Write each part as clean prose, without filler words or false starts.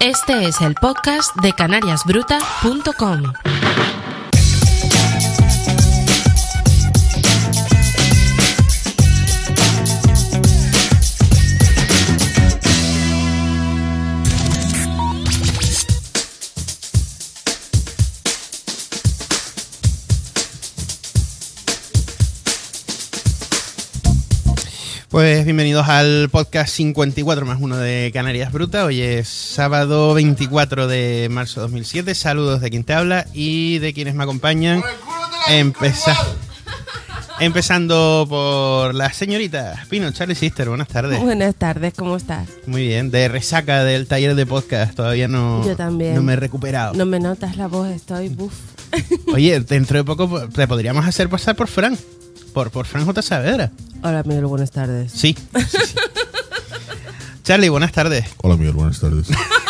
Este es el podcast de canariasbruta.com. Pues bienvenidos al podcast 54 más 1 de Canarias Bruta. Hoy es sábado 24 de marzo de 2007. Saludos de quien te habla y de quienes me acompañan. Empezando por la señorita Pino, Charlie Sister. Buenas tardes. Buenas tardes, ¿cómo estás? Muy bien, de resaca del taller de podcast. Todavía no, Yo también. no me he recuperado. No me notas la voz, estoy buf. Oye, dentro de poco te podríamos hacer pasar por Fran. Por Fran J. Saavedra. Hola, Miguel, buenas tardes. Sí. Charlie, buenas tardes. Hola, Miguel, buenas tardes.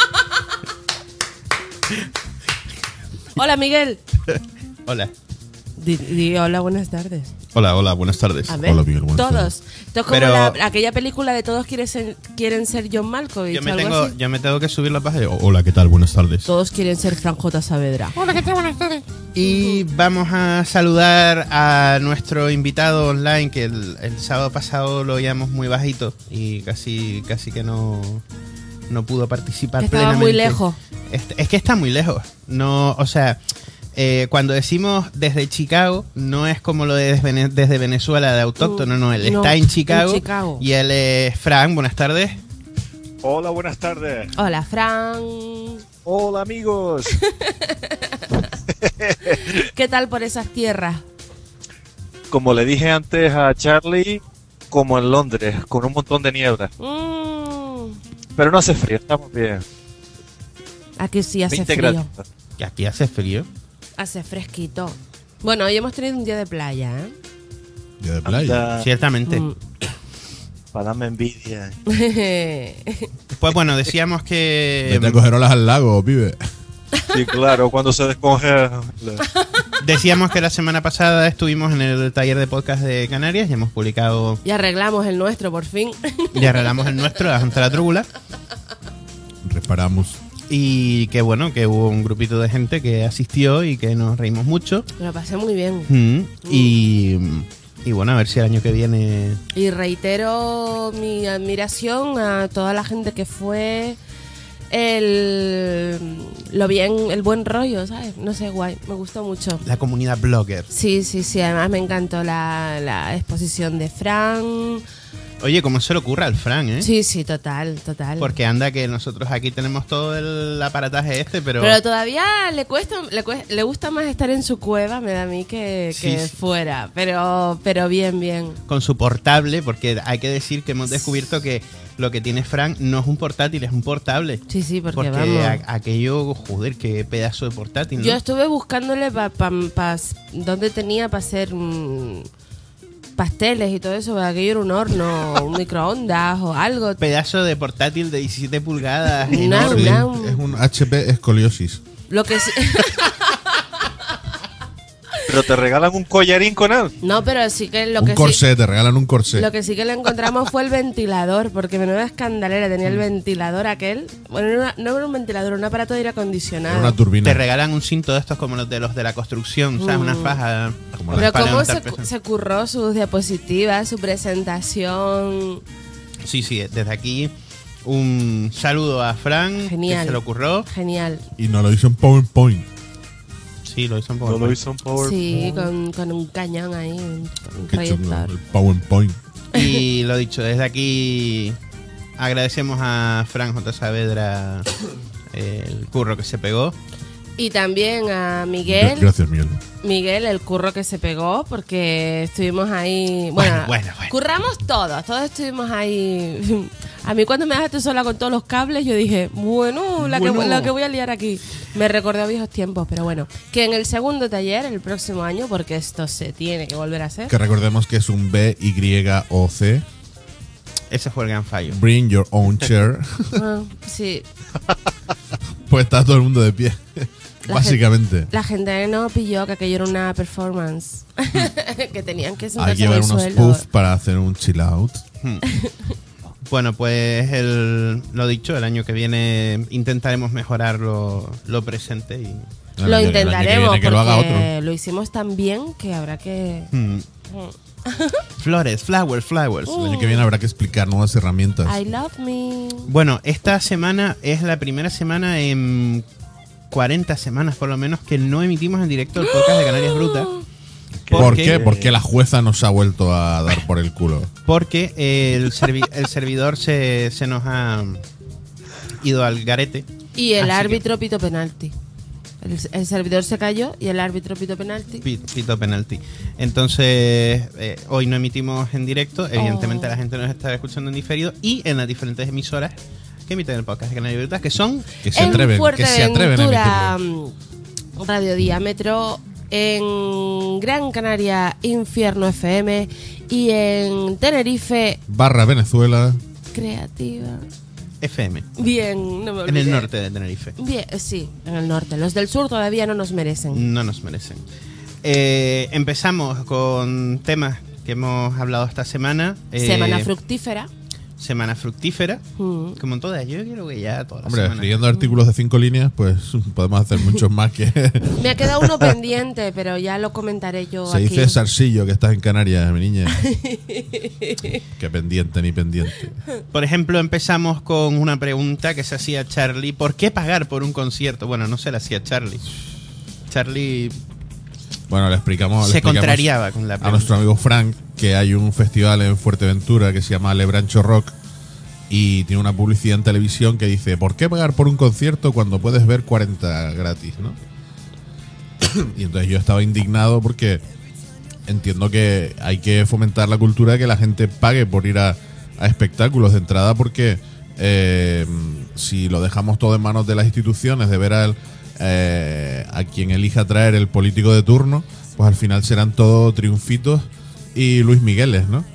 Hola, Miguel. Hola. Di hola, buenas tardes. Hola, buenas tardes. A ver, Hola, Miguel, buenas todos. tardes. Esto es como Pero- aquella película de Todos quieren ser John Malkovich. algo así. Yo me tengo que subir la página. Hola, ¿qué tal? Buenas tardes. Todos quieren ser Fran J. Saavedra. Y vamos a saludar a nuestro invitado online, que el sábado pasado lo oíamos muy bajito y casi que no pudo participar Que estaba plenamente. muy lejos. Es que está muy lejos. No, o sea, cuando decimos desde Chicago, no es como lo de desde Venezuela de autóctono, no. Él No, está en Chicago, en Chicago. y él es Fran. Buenas tardes. Hola, buenas tardes. Hola, Fran. Hola, amigos. ¿Qué tal por esas tierras? Como le dije antes a Charlie, como en Londres, con un montón de niebla. Pero no hace frío, estamos bien. Aquí sí hace 20 frío. graditos. Que aquí hace frío. Hace fresquito. Bueno, hoy hemos tenido un día de playa, Día de playa. Anda, Ciertamente. para darme envidia. Pues bueno, decíamos que... Vete a coger olas al lago, pibe. Sí, claro, cuando se descongela. Decíamos que la semana pasada estuvimos en el taller de podcast de Canarias y hemos publicado, Y arreglamos el nuestro, por fin. y arreglamos el nuestro, la Junta de la Trúbula. Reparamos. Y que bueno, que hubo un grupito de gente que asistió y que nos reímos mucho. Me lo pasé muy bien. Y bueno, a ver si el año que viene... Y reitero mi admiración a toda la gente que fue, el buen rollo, ¿sabes? No sé, guay, me gustó mucho. La comunidad blogger. Sí, además me encantó la exposición de Fran. Oye, ¿cómo se le ocurre al Fran, eh? Sí, total. Porque anda que nosotros aquí tenemos todo el aparataje este, pero todavía le gusta más estar en su cueva, me da a mí, que Sí. fuera. Pero bien. con su portable, porque hay que decir que hemos descubierto que lo que tiene Fran no es un portátil, es un portable. Sí, porque Porque vamos. aquello, joder, qué pedazo de portátil, ¿no? Yo estuve buscándole dónde tenía para hacer pasteles y todo eso, porque aquello era un horno, un microondas o algo. Pedazo de portátil de 17 pulgadas. No, enorme. no. Es un HP escoliosis. Lo que sí, Pero te regalan un collarín con él. no, pero sí que Un corsé, te regalan un corsé. lo que sí que le encontramos fue el ventilador, porque menuda escandalera tenía el ventilador aquel. Bueno, no era un ventilador, era un aparato de aire acondicionado. Era una turbina. Te regalan un cinto de estos como los de la construcción, ¿sabes? Una faja. Como Pero para cómo levantar peso. se curró sus diapositivas, su presentación. Sí, desde aquí un saludo a Fran, Genial. que se le ocurrió. Genial. Y nos lo hizo en PowerPoint. Sí, lo hizo un poco. No lo hizo en PowerPoint. Sí, con un cañón ahí, un Qué chulo, proyector. el PowerPoint. Y lo dicho, desde aquí agradecemos a Fran J. Saavedra el curro que se pegó. Y también a Miguel. Gracias, Miguel. Miguel, el curro que se pegó, porque estuvimos ahí. Bueno. Curramos todos estuvimos ahí. A mí, cuando me dejaste sola con todos los cables, yo dije, la que voy a liar aquí. Me recordé a viejos tiempos, pero bueno. Que en el segundo taller, el próximo año, porque esto se tiene que volver a hacer. Que recordemos que es un BYOC. Ese fue el gran fallo. Bring your own chair. Sí. Pues está todo el mundo de pie. Básicamente. La gente no pilló que aquello era una performance. Que tenían que Hay sentarse que en llevar el unos suelo. puffs para hacer un chill out. Bueno, pues lo dicho, el año que viene intentaremos mejorar lo presente y... Lo intentaremos porque lo, lo haga otro. lo hicimos tan bien que habrá que... Flores, flowers. El año que viene habrá que explicar nuevas herramientas. I love me. Bueno, esta semana es la primera semana en 40 semanas por lo menos que no emitimos en directo el podcast de Canarias Brutas. ¿Por qué? Porque la jueza nos ha vuelto a dar por el culo. Porque el servidor se nos ha ido al garete. Y el árbitro pitó penalti. El servidor se cayó y el árbitro pitó penalti. Pitó penalti. Entonces, hoy no emitimos en directo. Evidentemente la gente nos está escuchando en diferido y en las diferentes emisoras que emiten el podcast de Canarias Brutas, que son... Que se atreven a emitirlo. Radio Diámetro, en Gran Canaria Infierno FM y en Tenerife /Venezuela Creativa FM. Bien, no me olvidé. En el norte de Tenerife. Bien, sí, en el norte. Los del sur todavía no nos merecen. No nos merecen. Empezamos con temas que hemos hablado esta semana. Semana fructífera. Semana fructífera. Como todas. Yo creo que ya todas las semanas. Escribiendo artículos de 5 líneas, pues podemos hacer muchos más que... Me ha quedado uno pendiente, pero ya lo comentaré yo Se aquí. dice Sarcillo, que estás en Canarias, mi niña. Qué pendiente ni pendiente. Por ejemplo, empezamos con una pregunta que se hacía Charlie. ¿Por qué pagar por un concierto? Bueno, no se la hacía Charlie. Charlie... Bueno, le explicamos contrariaba con la pregunta. A nuestro amigo Frank que hay un festival en Fuerteventura que se llama Lebrancho Rock y tiene una publicidad en televisión que dice: ¿por qué pagar por un concierto cuando puedes ver 40 gratis, ¿no? Y entonces yo estaba indignado porque entiendo que hay que fomentar la cultura de que la gente pague por ir a espectáculos de entrada, porque si lo dejamos todo en manos de las instituciones, de ver a quien elija traer el político de turno, pues al final serán todos triunfitos y Luis Migueles, ¿no?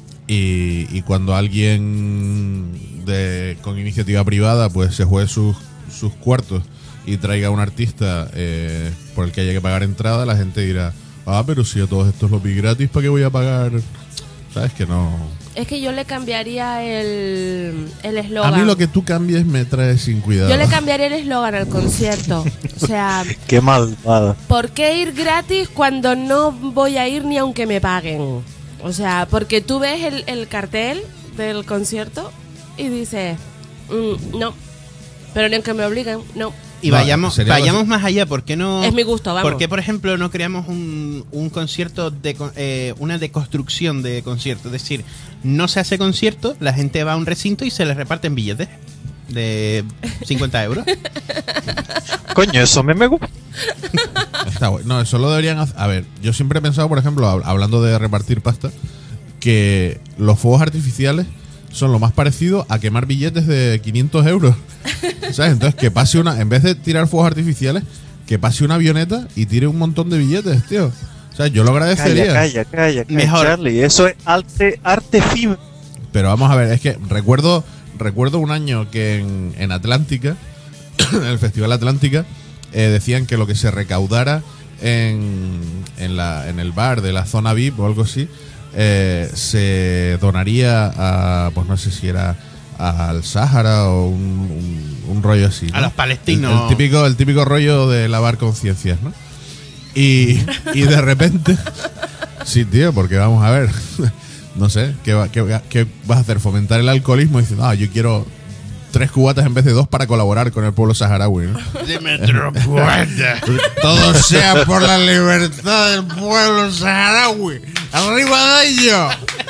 Y cuando alguien con iniciativa privada pues se juegue sus cuartos y traiga a un artista por el que haya que pagar entrada, la gente dirá: ah, pero si a todos estos los vi gratis, ¿para qué voy a pagar? ¿Sabes que no? Es que yo le cambiaría el eslogan. A mí lo que tú cambies me trae sin cuidado. Yo le cambiaría el eslogan al concierto. O sea... Qué malvada. ¿Por qué ir gratis cuando no voy a ir ni aunque me paguen? O sea, porque tú ves el cartel del concierto y dices... no. Pero ni aunque me obliguen, no. Y vayamos más allá, ¿por qué no? Es mi gusto, vamos. ¿Por qué, por ejemplo, no creamos un concierto una deconstrucción de concierto? Es decir, no se hace concierto, la gente va a un recinto y se les reparten billetes de 50 euros. Coño, eso a mí me gusta. Está bueno. No, eso lo deberían hacer. A ver, yo siempre he pensado, por ejemplo, hablando de repartir pasta, que los fuegos artificiales son lo más parecido a quemar billetes de 500 euros. ¿Sabes? Entonces, que pase en vez de tirar fuegos artificiales, que pase una avioneta y tire un montón de billetes, tío. O sea, yo lo agradecería. Calla, mejor. Charlie, eso es arte fino. Pero vamos a ver, es que recuerdo un año que en Atlántica, en el Festival Atlántica, decían que lo que se recaudara en el bar de la zona VIP o algo así, se donaría a, pues no sé si era al Sáhara o un rollo así, ¿no? A los palestinos. El típico rollo de lavar conciencias, ¿no? Y de repente... Sí, tío, porque vamos a ver... No sé, ¿qué vas a hacer? ¿Fomentar el alcoholismo? Y diciendo, yo quiero 3 cubatas en vez de 2 para colaborar con el pueblo saharaui, ¿no? Dime 3 cubatas. Todo sea por la libertad del pueblo saharaui. ¡Arriba de ello!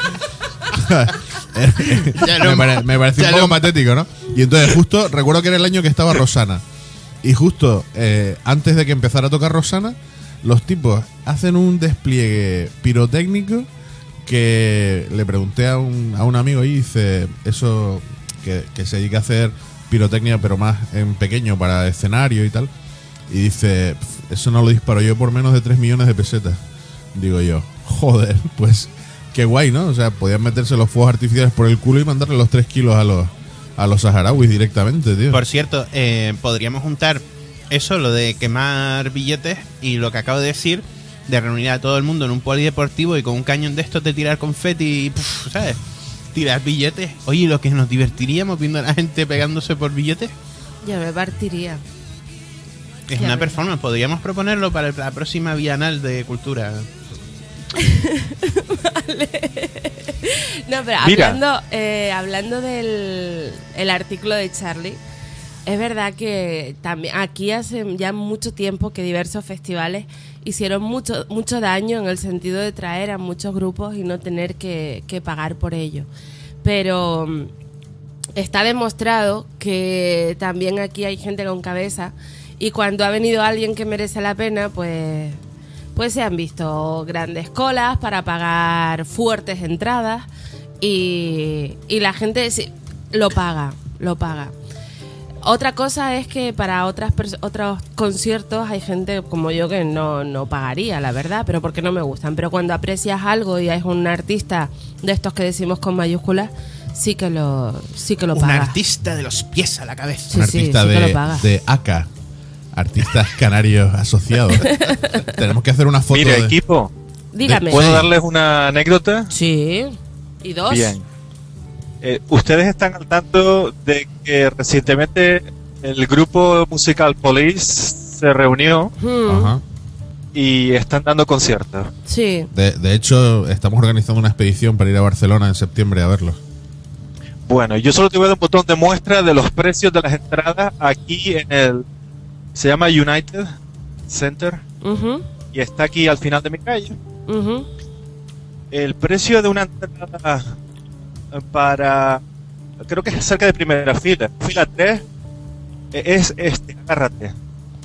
Me pareció un poco patético, ¿no? Y entonces justo, recuerdo que era el año que estaba Rosana. Y justo antes de que empezara a tocar Rosana, los tipos hacen un despliegue pirotécnico que le pregunté a un amigo y dice, eso que se dedica a hacer pirotecnia pero más en pequeño para escenario y tal, y dice, eso no lo disparo yo por menos de 3 millones de pesetas. Digo yo, joder, pues qué guay, ¿no? O sea, podían meterse los fuegos artificiales por el culo y mandarle los 3 kilos a los saharauis directamente, tío. Por cierto, podríamos juntar eso, lo de quemar billetes, y lo que acabo de decir, de reunir a todo el mundo en un polideportivo y con un cañón de estos de tirar confeti, ¿sabes? Tirar billetes. Oye, lo que nos divertiríamos viendo a la gente pegándose por billetes. Yo me partiría. Es una performance. Podríamos proponerlo para la próxima Bienal de Cultura. Vale. No, pero hablando del el artículo de Charlie, es verdad que también aquí hace ya mucho tiempo que diversos festivales hicieron mucho daño en el sentido de traer a muchos grupos y no tener que pagar por ello. Pero está demostrado que también aquí hay gente con cabeza, y cuando ha venido alguien que merece la pena, pues se han visto grandes colas para pagar fuertes entradas y la gente lo paga. Otra cosa es que para otros conciertos hay gente como yo que no pagaría, la verdad, pero porque no me gustan. Pero cuando aprecias algo y es un artista de estos que decimos con mayúsculas, sí que lo pagas. Un artista de los pies a la cabeza. Sí, un artista de ACA, Artistas Canarios Asociados. Tenemos que hacer una foto. Mira, equipo, dígame. ¿Puedo darles una anécdota? Sí. ¿Y dos? Bien. Ustedes están al tanto de que recientemente el grupo musical Police se reunió y están dando conciertos. Sí. De hecho, estamos organizando una expedición para ir a Barcelona en septiembre a verlos. Bueno, yo solo te voy a dar un botón de muestra de los precios de las entradas aquí en el... Se llama United Center y está aquí al final de mi calle. El precio de una entrada para, creo que es cerca de primera fila 3, es agárrate,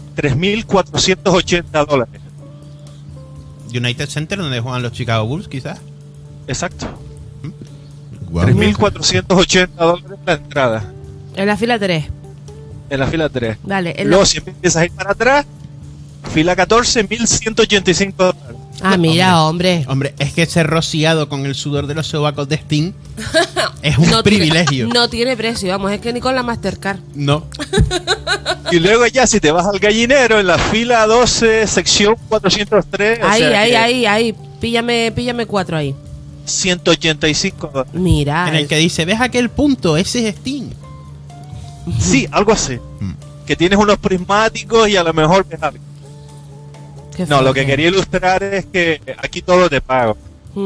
$3,480. United Center, donde juegan los Chicago Bulls, quizás. Exacto. Wow. $3,480 la entrada. En la fila 3. En la fila 3. Vale. Luego, si empiezas a ir para atrás, fila 14, $1,185. Ah, mira, hombre. Hombre, es que ser rociado con el sudor de los sobacos de Sting es un privilegio. No tiene precio, vamos, es que ni con la Mastercard. No. Y luego ya, si te vas al gallinero, en la fila 12, sección 403. Ahí. Píllame 4 ahí. $185. Mira. En el que dice, ¿ves aquel punto? Ese es Sting. Sí, algo así. Que tienes unos prismáticos y a lo mejor ves algo. No, lo que quería ilustrar es que aquí todo te pago.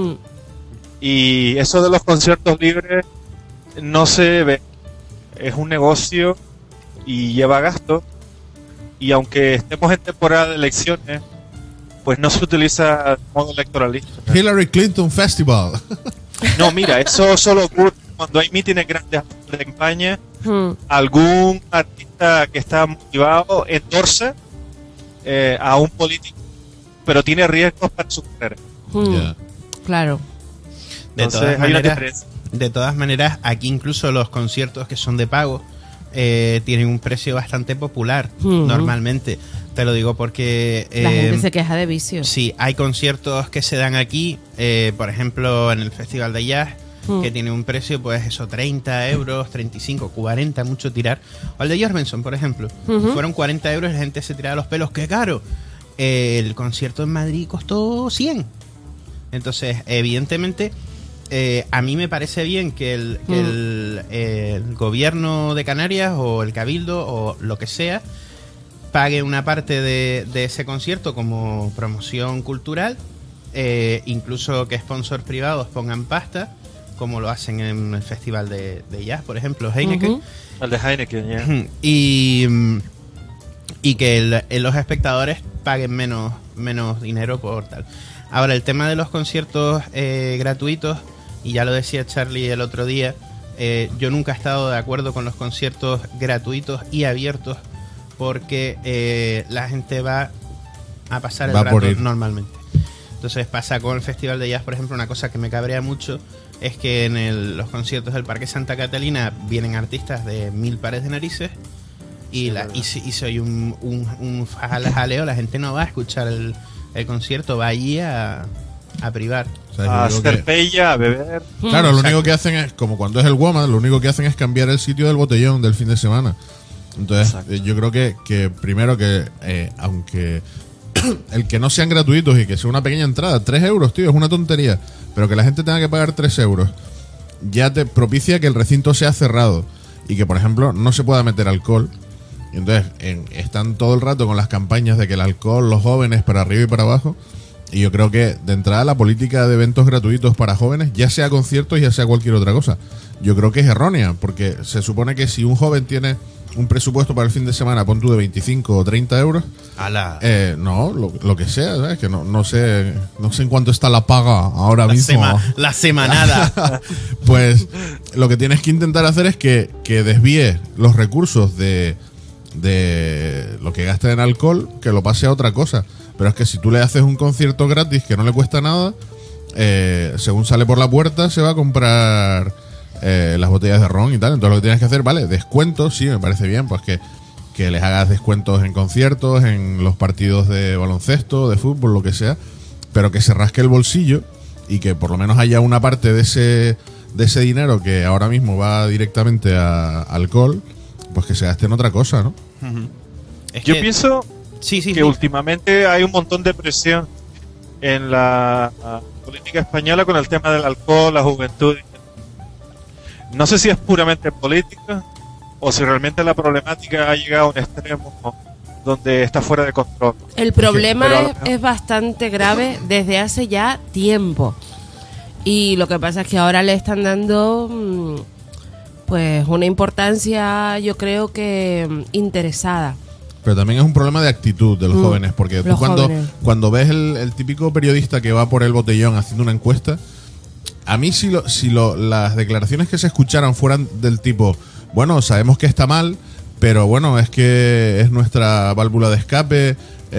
Y eso de los conciertos libres no se ve. Es un negocio y lleva gasto. Y aunque estemos en temporada de elecciones, pues no se utiliza de modo electoralista. Hillary Clinton Festival. No, mira, eso solo ocurre cuando hay mítines grandes de campaña. Algún artista que está motivado endorsa a un político, pero tiene riesgos para su carrera. Claro. De todas maneras, aquí incluso los conciertos que son de pago tienen un precio bastante popular normalmente. Te lo digo porque... la gente se queja de vicios. Sí, hay conciertos que se dan aquí, por ejemplo, en el Festival de Jazz, que tiene un precio, pues eso, 30 euros, 35, 40, mucho tirar. O el de Jorgensen, por ejemplo. Fueron 40 euros y la gente se tiraba los pelos. ¡Qué caro! El concierto en Madrid costó 100. Entonces, evidentemente, a mí me parece bien que el gobierno de Canarias o el Cabildo o lo que sea pague una parte de ese concierto como promoción cultural, incluso que sponsors privados pongan pasta, como lo hacen en el Festival de Jazz, por ejemplo, Heineken. El de Heineken, ya. Y que los espectadores paguen menos dinero por tal. Ahora, el tema de los conciertos gratuitos, y ya lo decía Charlie el otro día, yo nunca he estado de acuerdo con los conciertos gratuitos y abiertos, porque la gente va a pasar el rato normalmente. Entonces pasa con el Festival de Jazz, por ejemplo, una cosa que me cabrea mucho es que en los conciertos del Parque Santa Catalina vienen artistas de 1000 pares de narices y soy un jaleo, la gente no va a escuchar el concierto, va allí a privar. O sea, a hacer pella, a beber. Claro, lo único que hacen es, como cuando es el WOMAD, lo único que hacen es cambiar el sitio del botellón del fin de semana. Entonces, yo creo que primero que, aunque el que no sean gratuitos y que sea una pequeña entrada, 3 euros, tío, es una tontería, pero que la gente tenga que pagar 3 euros ya te propicia que el recinto sea cerrado y que, por ejemplo, no se pueda meter alcohol. Y entonces están todo el rato con las campañas de que el alcohol, los jóvenes, para arriba y para abajo. Y yo creo que de entrada la política de eventos gratuitos para jóvenes, ya sea conciertos, ya sea cualquier otra cosa, yo creo que es errónea, porque se supone que si un joven tiene un presupuesto para el fin de semana, pon tú de 25 o 30 euros, no, lo que sea, ¿sabes? Que no sé en cuánto está la paga ahora mismo. La semanada. Pues lo que tienes que intentar hacer es que desvíe los recursos de lo que gasta en alcohol, que lo pase a otra cosa. Pero es que si tú le haces un concierto gratis que no le cuesta nada, según sale por la puerta se va a comprar las botellas de ron y tal. Entonces lo que tienes que hacer, vale, descuentos, sí, me parece bien, pues que les hagas descuentos en conciertos, en los partidos de baloncesto, de fútbol, lo que sea, pero que se rasque el bolsillo y que por lo menos haya una parte de ese dinero que ahora mismo va directamente a alcohol, pues que se gaste en otra cosa, ¿no? Yo pienso que últimamente hay un montón de presión en la política española con el tema del alcohol, la juventud. No sé si es puramente política o si realmente la problemática ha llegado a un extremo donde está fuera de control. El problema es bastante grave desde hace ya tiempo. Y lo que pasa es que ahora le están dando pues una importancia, yo creo que interesada. Pero también es un problema de actitud de los jóvenes, porque tú cuando ves el típico periodista que va por el botellón haciendo una encuesta, a mí si las declaraciones que se escucharan fueran del tipo, bueno, sabemos que está mal, pero bueno, es que es nuestra válvula de escape,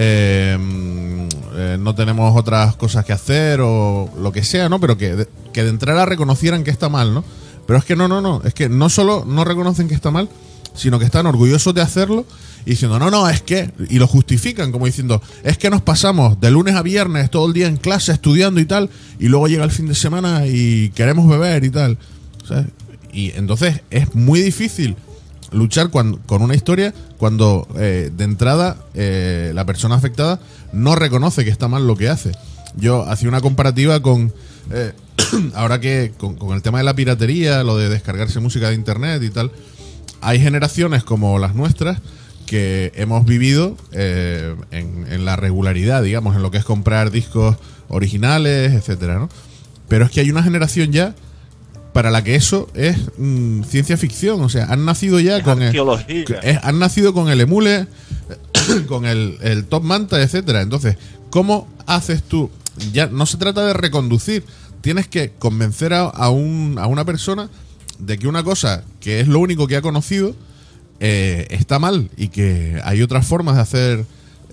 no tenemos otras cosas que hacer o lo que sea, ¿no? Pero que de entrada reconocieran que está mal, ¿no? Pero es que no, es que no solo no reconocen que está mal, sino que están orgullosos de hacerlo y diciendo, no, es que, y lo justifican como diciendo, es que nos pasamos de lunes a viernes todo el día en clase estudiando y tal, y luego llega el fin de semana y queremos beber y tal, ¿sabes? Y entonces es muy difícil luchar con una historia cuando de entrada la persona afectada no reconoce que está mal lo que hace. Yo hacía una comparativa con ahora que con el tema de la piratería, lo de descargarse música de internet y tal. Hay generaciones como las nuestras que hemos vivido en la regularidad, digamos, en lo que es comprar discos originales, etcétera, ¿no? Pero es que hay una generación ya para la que eso es ciencia ficción, o sea, han nacido ya con han nacido con el emule, con el Top Manta, etcétera. Entonces, ¿cómo haces tú? Ya no se trata de reconducir, tienes que convencer a una persona de que una cosa que es lo único que ha conocido está mal y que hay otras formas de hacer,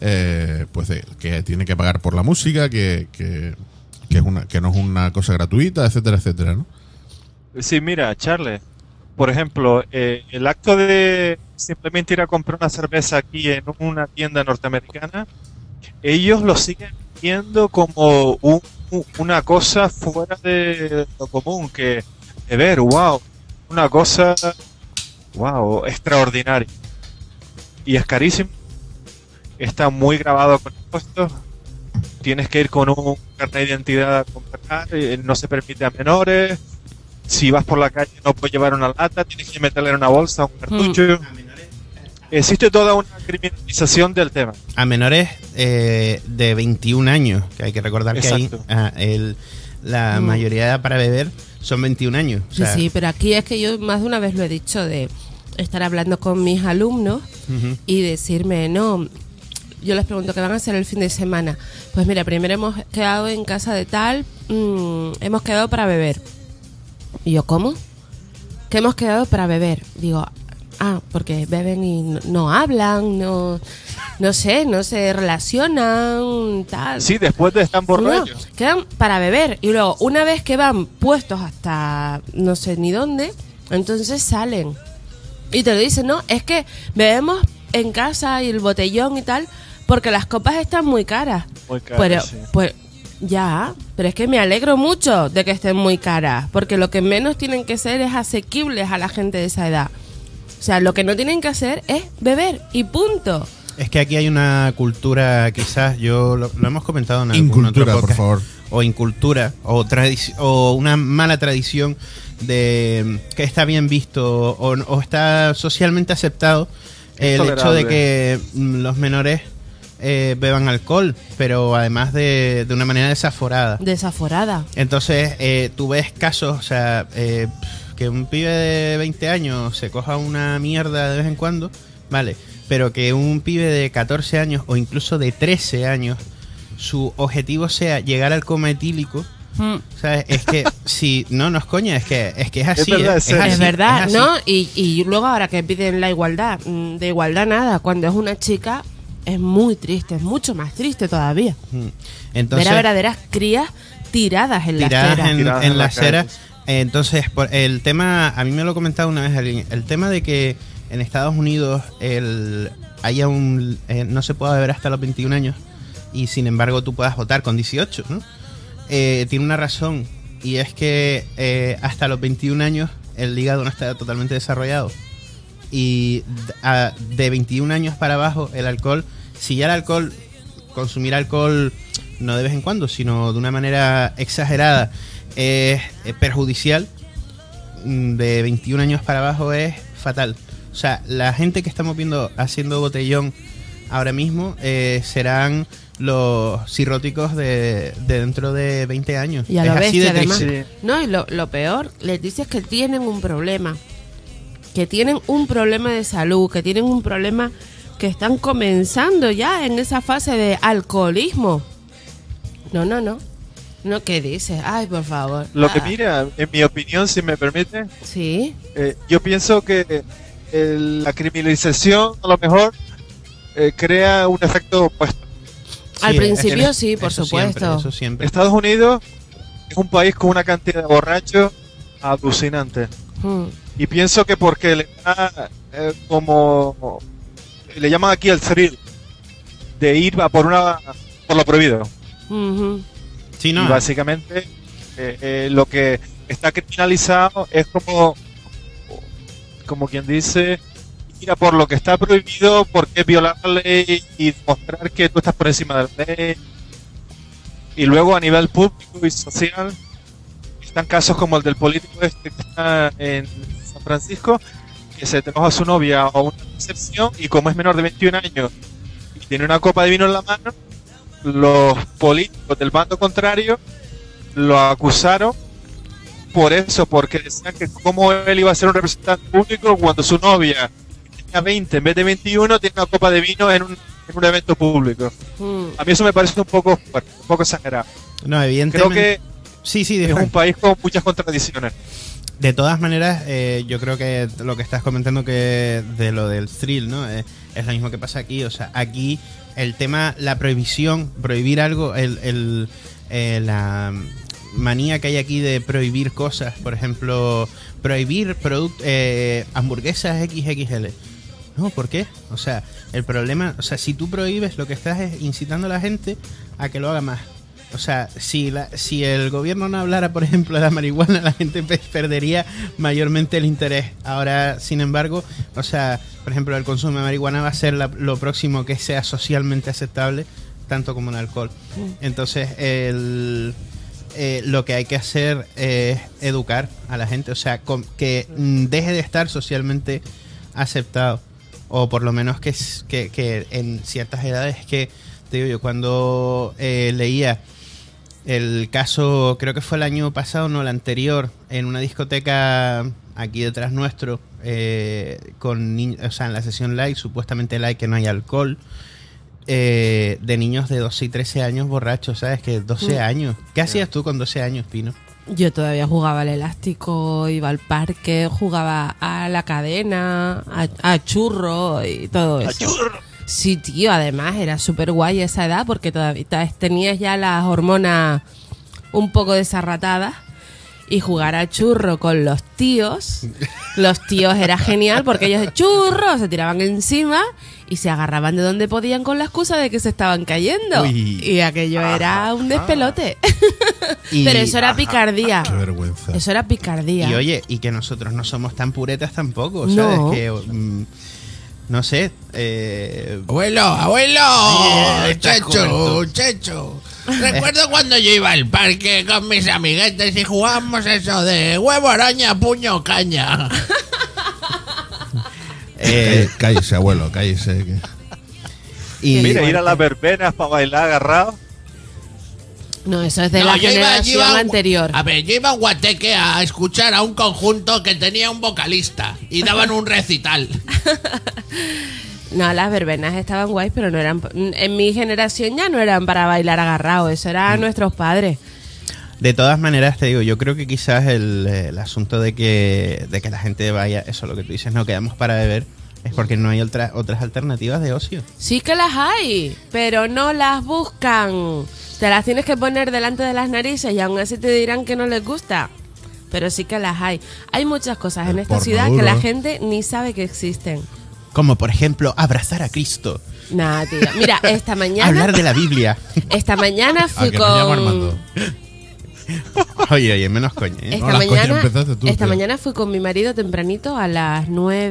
que tiene que pagar por la música, que no es una cosa gratuita, etcétera, etcétera, ¿no? Sí, mira, Charles, por ejemplo, el acto de simplemente ir a comprar una cerveza aquí en una tienda norteamericana, ellos lo siguen viendo como una cosa fuera de lo común, que beber, wow, una cosa, wow, extraordinaria. Y es carísimo, está muy grabado con impuestos, tienes que ir con un carnet de identidad a comprar, no se permite a menores. Si vas por la calle no puedes llevar una lata, tienes que meterle en una bolsa, un cartucho. Existe toda una criminalización del tema. A menores de 21 años, que hay que recordar. Exacto. Que ahí la mayoría para beber son 21 años. O sea, sí, pero aquí es que yo más de una vez lo he dicho, de estar hablando con mis alumnos y decirme, no, yo les pregunto qué van a hacer el fin de semana. Pues mira, primero hemos quedado en casa de tal, hemos quedado para beber. Y yo, ¿cómo? ¿Que hemos quedado para beber? Digo, porque beben y no hablan, no se relacionan, tal. Sí, después de estar borrachos. No, quedan para beber. Y luego, una vez que van puestos hasta no sé ni dónde, entonces salen. Y te lo dicen, no, es que bebemos en casa y el botellón y tal, porque las copas están muy caras. Muy caras, pero, sí. Pues ya, pero es que me alegro mucho de que estén muy caras, porque lo que menos tienen que ser es asequibles a la gente de esa edad. O sea, lo que no tienen que hacer es beber y punto. Es que aquí hay una cultura, quizás, lo hemos comentado en algún incultura, otro podcast, por favor. O incultura, o una mala tradición que está bien visto o está socialmente aceptado el hecho de que los menores beban alcohol, pero además de una manera desaforada. Entonces, tú ves casos, o sea, que un pibe de 20 años se coja una mierda de vez en cuando, vale, pero que un pibe de 14 años o incluso de 13 años, su objetivo sea llegar al coma etílico. ¿Sabes? Es que si no es coña, es que es así. Es verdad, ¿no? Y luego ahora que piden la igualdad, de igualdad nada, cuando es una chica es muy triste, es mucho más triste todavía. Entonces, ver a verdaderas crías tiradas en la acera. En la acera. Entonces, el tema, a mí me lo ha comentado una vez alguien, el tema de que en Estados Unidos haya no se pueda beber hasta los 21 años y sin embargo tú puedas votar con 18, ¿no? Tiene una razón, y es que hasta los 21 años el hígado no está totalmente desarrollado, y de 21 años para abajo el alcohol, si ya consumir alcohol no de vez en cuando, sino de una manera exagerada es perjudicial, de 21 años para abajo es fatal. O sea, la gente que estamos viendo haciendo botellón ahora mismo serán los cirróticos de dentro de 20 años. Y a lo bestia, además. Sí. No, y lo peor, les dices que tienen un problema. Que tienen un problema de salud, que tienen un problema que están comenzando ya en esa fase de alcoholismo. No, ¿qué dices? Ay, por favor. Lo que mira, en mi opinión, si me permite. Sí. Yo pienso que la criminalización, a lo mejor, crea un efecto opuesto. Al principio sí, por supuesto. Eso siempre. Estados Unidos es un país con una cantidad de borrachos alucinante. Y pienso que porque le da como le llaman aquí el thrill de ir a por lo prohibido. Sí, no. Y básicamente lo que está criminalizado es como quien dice, ir a por lo que está prohibido porque es violar la ley y demostrar que tú estás por encima de la ley. Y luego a nivel público y social están casos como el del político que está en San Francisco, que se te enoja a su novia o una recepción, y como es menor de 21 años y tiene una copa de vino en la mano, los políticos del bando contrario lo acusaron por eso, porque decían que cómo él iba a ser un representante público cuando su novia, que tenía 20 en vez de 21, tiene una copa de vino en un evento público. A mí eso me parece un poco fuerte, un poco exagerado. No, evidentemente. Creo que sí, es un país con muchas contradicciones. De todas maneras, yo creo que lo que estás comentando que de lo del thrill, ¿no? Es lo mismo que pasa aquí. O sea, aquí el tema, la prohibición, prohibir algo, la manía que hay aquí de prohibir cosas, por ejemplo, prohibir hamburguesas XXL. No, ¿por qué? O sea, el problema, o sea, si tú prohíbes, lo que estás es incitando a la gente a que lo haga más. O sea, si el gobierno no hablara, por ejemplo, de la marihuana, la gente perdería mayormente el interés. Ahora, sin embargo, o sea, por ejemplo, el consumo de marihuana va a ser lo próximo que sea socialmente aceptable, tanto como el alcohol. Entonces, lo que hay que hacer es educar a la gente, o sea, que deje de estar socialmente aceptado, o por lo menos que en ciertas edades, que te digo yo, cuando leía el caso, creo que fue el año pasado, no, el anterior, en una discoteca aquí detrás nuestro, con niños, o sea, en la sesión live, supuestamente live, que no hay alcohol, de niños de 12 y 13 años borrachos, ¿sabes? Que 12 años. ¿Qué hacías tú con 12 años, Pino? Yo todavía jugaba al elástico, iba al parque, jugaba a la cadena, a churro y todo eso. ¡A churro! Sí, tío, además era súper guay esa edad porque todavía tenías ya las hormonas un poco desarratadas, y jugar a churro con los tíos era genial porque ellos de churro se tiraban encima y se agarraban de donde podían con la excusa de que se estaban cayendo. Uy. Y aquello era un despelote. Pero eso era picardía. Qué vergüenza. Eso era picardía. Y oye, y que nosotros no somos tan puretas tampoco, ¿sabes? No. Que no sé. ¡Abuelo! ¡Checho! Recuerdo cuando yo iba al parque con mis amiguetes y jugábamos eso de huevo, araña, puño, caña. Cállese, abuelo, cállese. Y mira, ir a las verbenas para bailar agarrado. No, eso es de la generación anterior. A ver, yo iba a Guateque a escuchar a un conjunto que tenía un vocalista y daban un recital. No, las verbenas estaban guays, pero no eran. En mi generación ya no eran para bailar agarrado, eso eran nuestros padres. De todas maneras, te digo, yo creo que quizás el asunto de que la gente vaya, eso lo que tú dices, no quedamos para beber, es porque no hay otras alternativas de ocio. Sí que las hay, pero no las buscan. Te las tienes que poner delante de las narices y aún así te dirán que no les gusta. Pero sí que las hay. Hay muchas cosas en esta ciudad que la gente ni sabe que existen. Como por ejemplo, abrazar a Cristo. Nah, tío. Mira, esta mañana... hablar de la Biblia. Esta mañana fui con... Oye, menos coña, ¿eh? Esta mañana fui con mi marido tempranito a las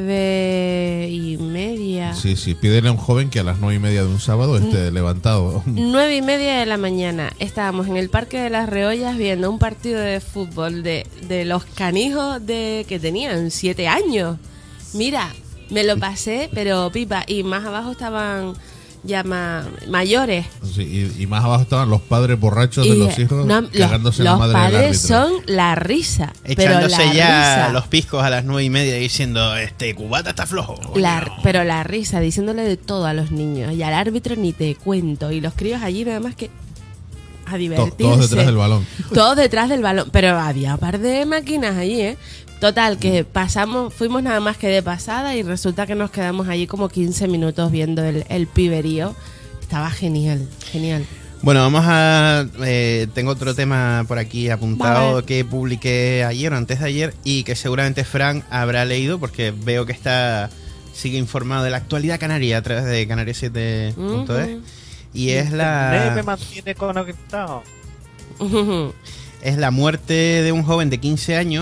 9:30. Sí, pídele a un joven que a las 9:30 de un sábado esté levantado. 9:30 de la mañana. Estábamos en el Parque de las Reollas viendo un partido de fútbol de los canijos que tenían 7 años. Mira, me lo pasé, pero pipa. Y más abajo estaban ya mayores. Sí, y más abajo estaban los padres borrachos de los hijos cagándose la madre del árbitro. Los padres son la risa. Echándose pero ya los piscos a las 9:30 diciendo, cubata está flojo. Pero la risa, diciéndole de todo a los niños. Y al árbitro ni te cuento. Y los críos allí nada más que a divertirse. Todos detrás del balón. Todos detrás del balón. Pero había un par de máquinas allí, ¿eh? Total, que fuimos nada más que de pasada y resulta que nos quedamos allí como 15 minutos viendo el piberío. Estaba genial. Bueno, tengo otro tema por aquí apuntado que publiqué ayer o antes de ayer y que seguramente Fran habrá leído porque veo que sigue informado de la actualidad canaria a través de canarias7.es y es me mantiene conectado. Es la muerte de un joven de 15 años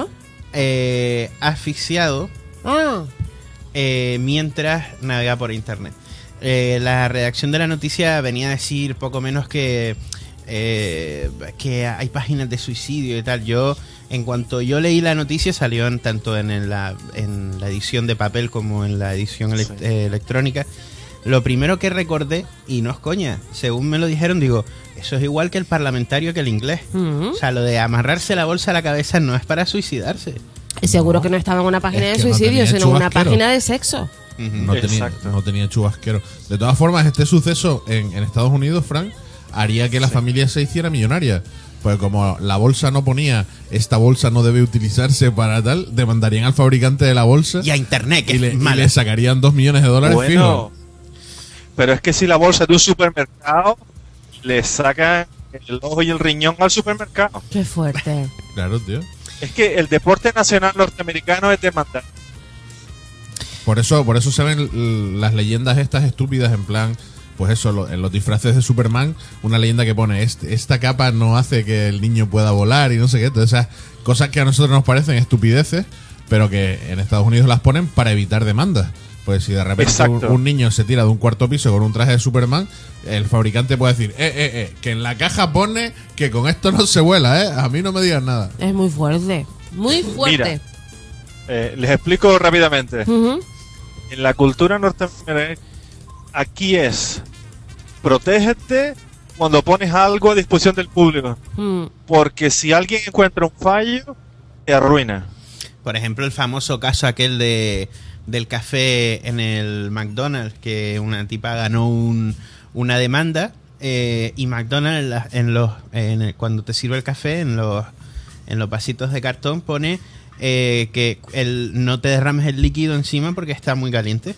asfixiado mientras navega por internet. La redacción de la noticia venía a decir poco menos que hay páginas de suicidio y tal. En cuanto yo leí la noticia, salió tanto en la edición de papel como en la edición electrónica. Lo primero que recordé, y no es coña, según me lo dijeron, digo, eso es igual que el parlamentario que el inglés. O sea, lo de amarrarse la bolsa a la cabeza no es para suicidarse. Y seguro que no estaba en una página de suicidio, sino en una página de sexo. No tenía chubasquero. De todas formas, este suceso en Estados Unidos, Frank, haría que la familia se hiciera millonaria. Pues como la bolsa no ponía, esta bolsa no debe utilizarse para tal, demandarían al fabricante de la bolsa. Y a internet, que y le sacarían $2 millones fijo. Pero es que si la bolsa de un supermercado, le sacan el ojo y el riñón al supermercado. Qué fuerte. Claro, tío. Es que el deporte nacional norteamericano es demandar. Por eso se ven las leyendas estas estúpidas en plan, pues eso, en los disfraces de Superman, una leyenda que pone, esta capa no hace que el niño pueda volar y no sé qué, todas esas cosas que a nosotros nos parecen estupideces, pero que en Estados Unidos las ponen para evitar demandas. Pues si de repente un niño se tira de un cuarto piso con un traje de Superman, el fabricante puede decir, que en la caja pone que con esto no se vuela, a mí no me digan nada. Es muy fuerte, muy fuerte. Mira, les explico rápidamente. En la cultura norteamericana, aquí es, protégete cuando pones algo a disposición del público. Porque si alguien encuentra un fallo, te arruina. Por ejemplo, el famoso caso aquel del café en el McDonald's, que una tipa ganó una demanda y McDonald's cuando te sirve el café en los vasitos de cartón pone que no te derrames el líquido encima porque está muy caliente.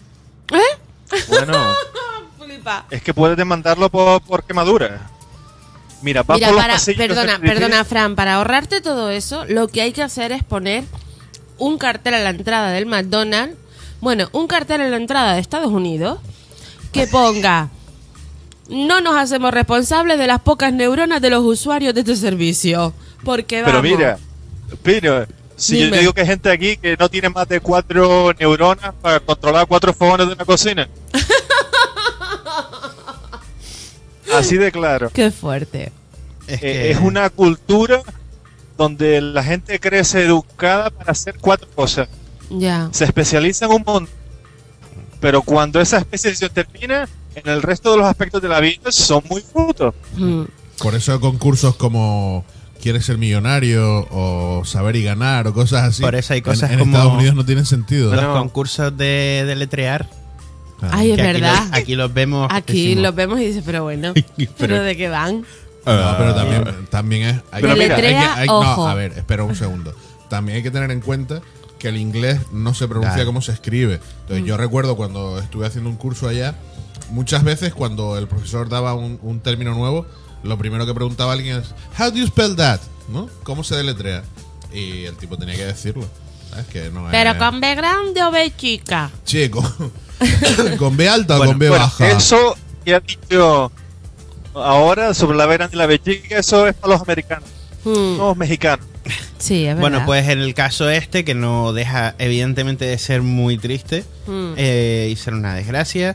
Bueno, es que puedes demandarlo por quemadura. Mira, perdona, Fran, para ahorrarte todo eso, lo que hay que hacer es poner un cartel a la entrada del McDonald's. Bueno, un cartel en la entrada de Estados Unidos que ponga: no nos hacemos responsables de las pocas neuronas de los usuarios de este servicio. Porque vamos. Pero si yo digo que hay gente aquí que no tiene más de 4 neuronas para controlar 4 fogones de una cocina. Así de claro. Qué fuerte. Es una cultura donde la gente crece educada para hacer 4 cosas. Ya. Se especializa en un montón. Pero cuando esa especialización termina, en el resto de los aspectos de la vida son muy frutos. Por eso concursos como ¿Quieres ser millonario? O Saber y ganar o cosas así. Por eso hay cosas en como Estados Unidos no tienen sentido. Los concursos de letrear. Ay, es verdad. Aquí los vemos. Aquí los vemos y dices, pero bueno, ¿pero de qué van? No, pero también es... ojo. No, a ver, espera un segundo. También hay que tener en cuenta que el inglés no se pronuncia como se escribe. Entonces yo recuerdo cuando estuve haciendo un curso allá, muchas veces cuando el profesor daba un término nuevo, lo primero que preguntaba a alguien es "How do you spell that?", ¿no? ¿Cómo se deletrea? Y el tipo tenía que decirlo. ¿Sabes? Que no ¿Pero con B grande o B chica? Chico, ¿con B alta o con B baja? Eso que ha dicho ahora sobre la B grande y la B chica, eso es para los americanos, no los mexicanos. Sí, es verdad. Bueno, pues en el caso que no deja evidentemente de ser muy triste y ser una desgracia,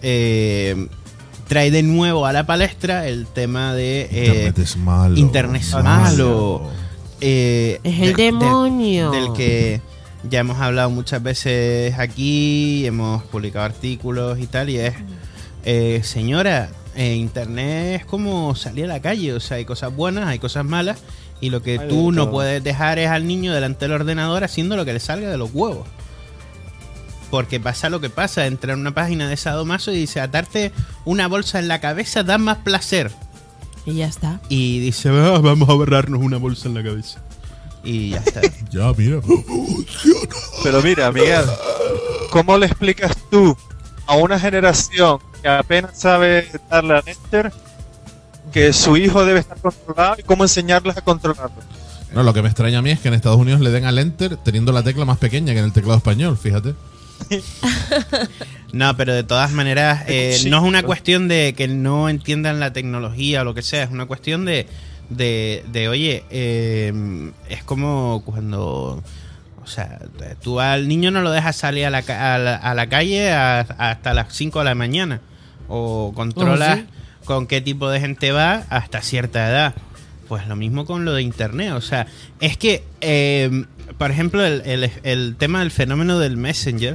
trae de nuevo a la palestra el tema de Internet es malo. Internet es malo. Es el demonio. Del que ya hemos hablado muchas veces aquí, hemos publicado artículos y tal, y es, señora, Internet es como salir a la calle, o sea, hay cosas buenas, hay cosas malas, y lo que tú no puedes dejar es al niño delante del ordenador haciendo lo que le salga de los huevos. Porque pasa lo que pasa, entra en una página de sadomaso y dice, atarte una bolsa en la cabeza da más placer. Y ya está. Y dice, vamos a borrarnos una bolsa en la cabeza. Y ya está. Ya, mira. Pero mira, Miguel, ¿cómo le explicas tú a una generación que apenas sabe darle al enter que su hijo debe estar controlado y cómo enseñarles a controlarlo? No, lo que me extraña a mí es que en Estados Unidos le den al enter teniendo la tecla más pequeña que en el teclado español, fíjate. No, pero de todas maneras no es una cuestión de que no entiendan la tecnología o lo que sea, es una cuestión de oye, es como cuando, o sea, tú al niño no lo dejas salir a la calle hasta las 5 de la mañana, o controlas con qué tipo de gente va hasta cierta edad. Pues lo mismo con lo de internet, o sea, es que por ejemplo el tema del fenómeno del Messenger,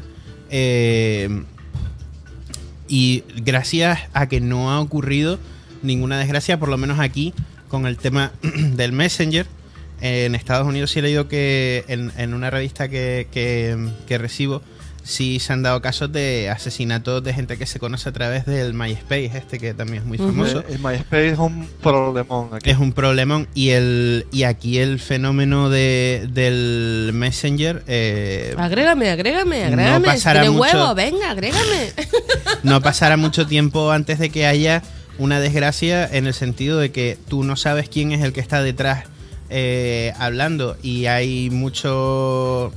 y gracias a que no ha ocurrido ninguna desgracia, por lo menos aquí, con el tema del Messenger, en Estados Unidos sí he leído que en una revista que recibo, sí se han dado casos de asesinatos de gente que se conoce a través del MySpace, que también es muy famoso. El MySpace es un problemón aquí. Es un problemón, y aquí el fenómeno del Messenger... Agrégame. No pasará ¿Tiene mucho, huevo? Venga, agrégame. No pasará mucho tiempo antes de que haya una desgracia, en el sentido de que tú no sabes quién es el que está detrás hablando, y hay mucho...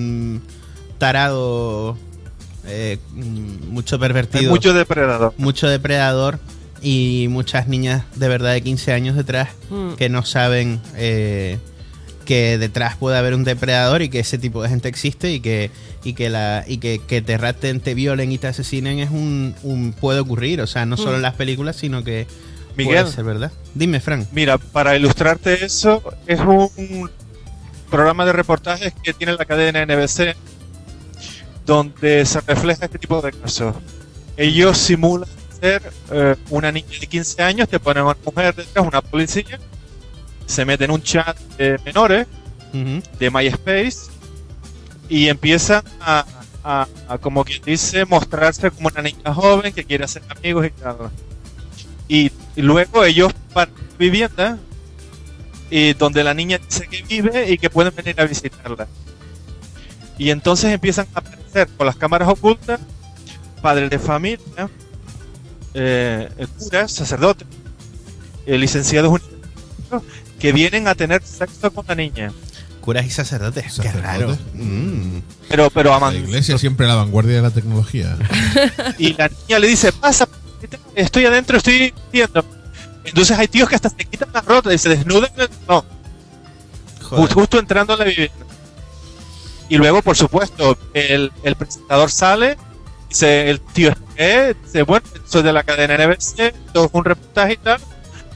tarado, mucho pervertido, hay mucho depredador y muchas niñas de verdad de 15 años detrás que no saben que detrás puede haber un depredador y que ese tipo de gente existe, y que te raten, te violen y te asesinen puede ocurrir, o sea, no solo en las películas, sino que Miguel, puede ser verdad. Dime, Frank. Mira, para ilustrarte eso, es un programa de reportajes que tiene la cadena NBC, donde se refleja este tipo de casos. Ellos simulan ser una niña de 15 años, te ponen a una mujer detrás, una policía, se meten en un chat de menores de MySpace y empiezan a como quien dice, mostrarse como una niña joven que quiere hacer amigos y tal. Y luego ellos van a vivienda donde la niña dice que vive y que pueden venir a visitarla. Y entonces empiezan a aparecer con las cámaras ocultas padres de familia, curas, sacerdotes, licenciados universitarios, que vienen a tener sexo con la niña. Curas y sacerdotes, qué raro. Pero la iglesia siempre a la vanguardia de la tecnología. Y la niña le dice, pasa, estoy adentro, estoy viendo. Entonces hay tíos que hasta se quitan las rotas y se desnudan. No. Justo entrando en la vivienda. Y luego, por supuesto, el presentador sale, dice, el tío investigué, dice, bueno, soy de la cadena NBC, todo fue un reportaje y tal,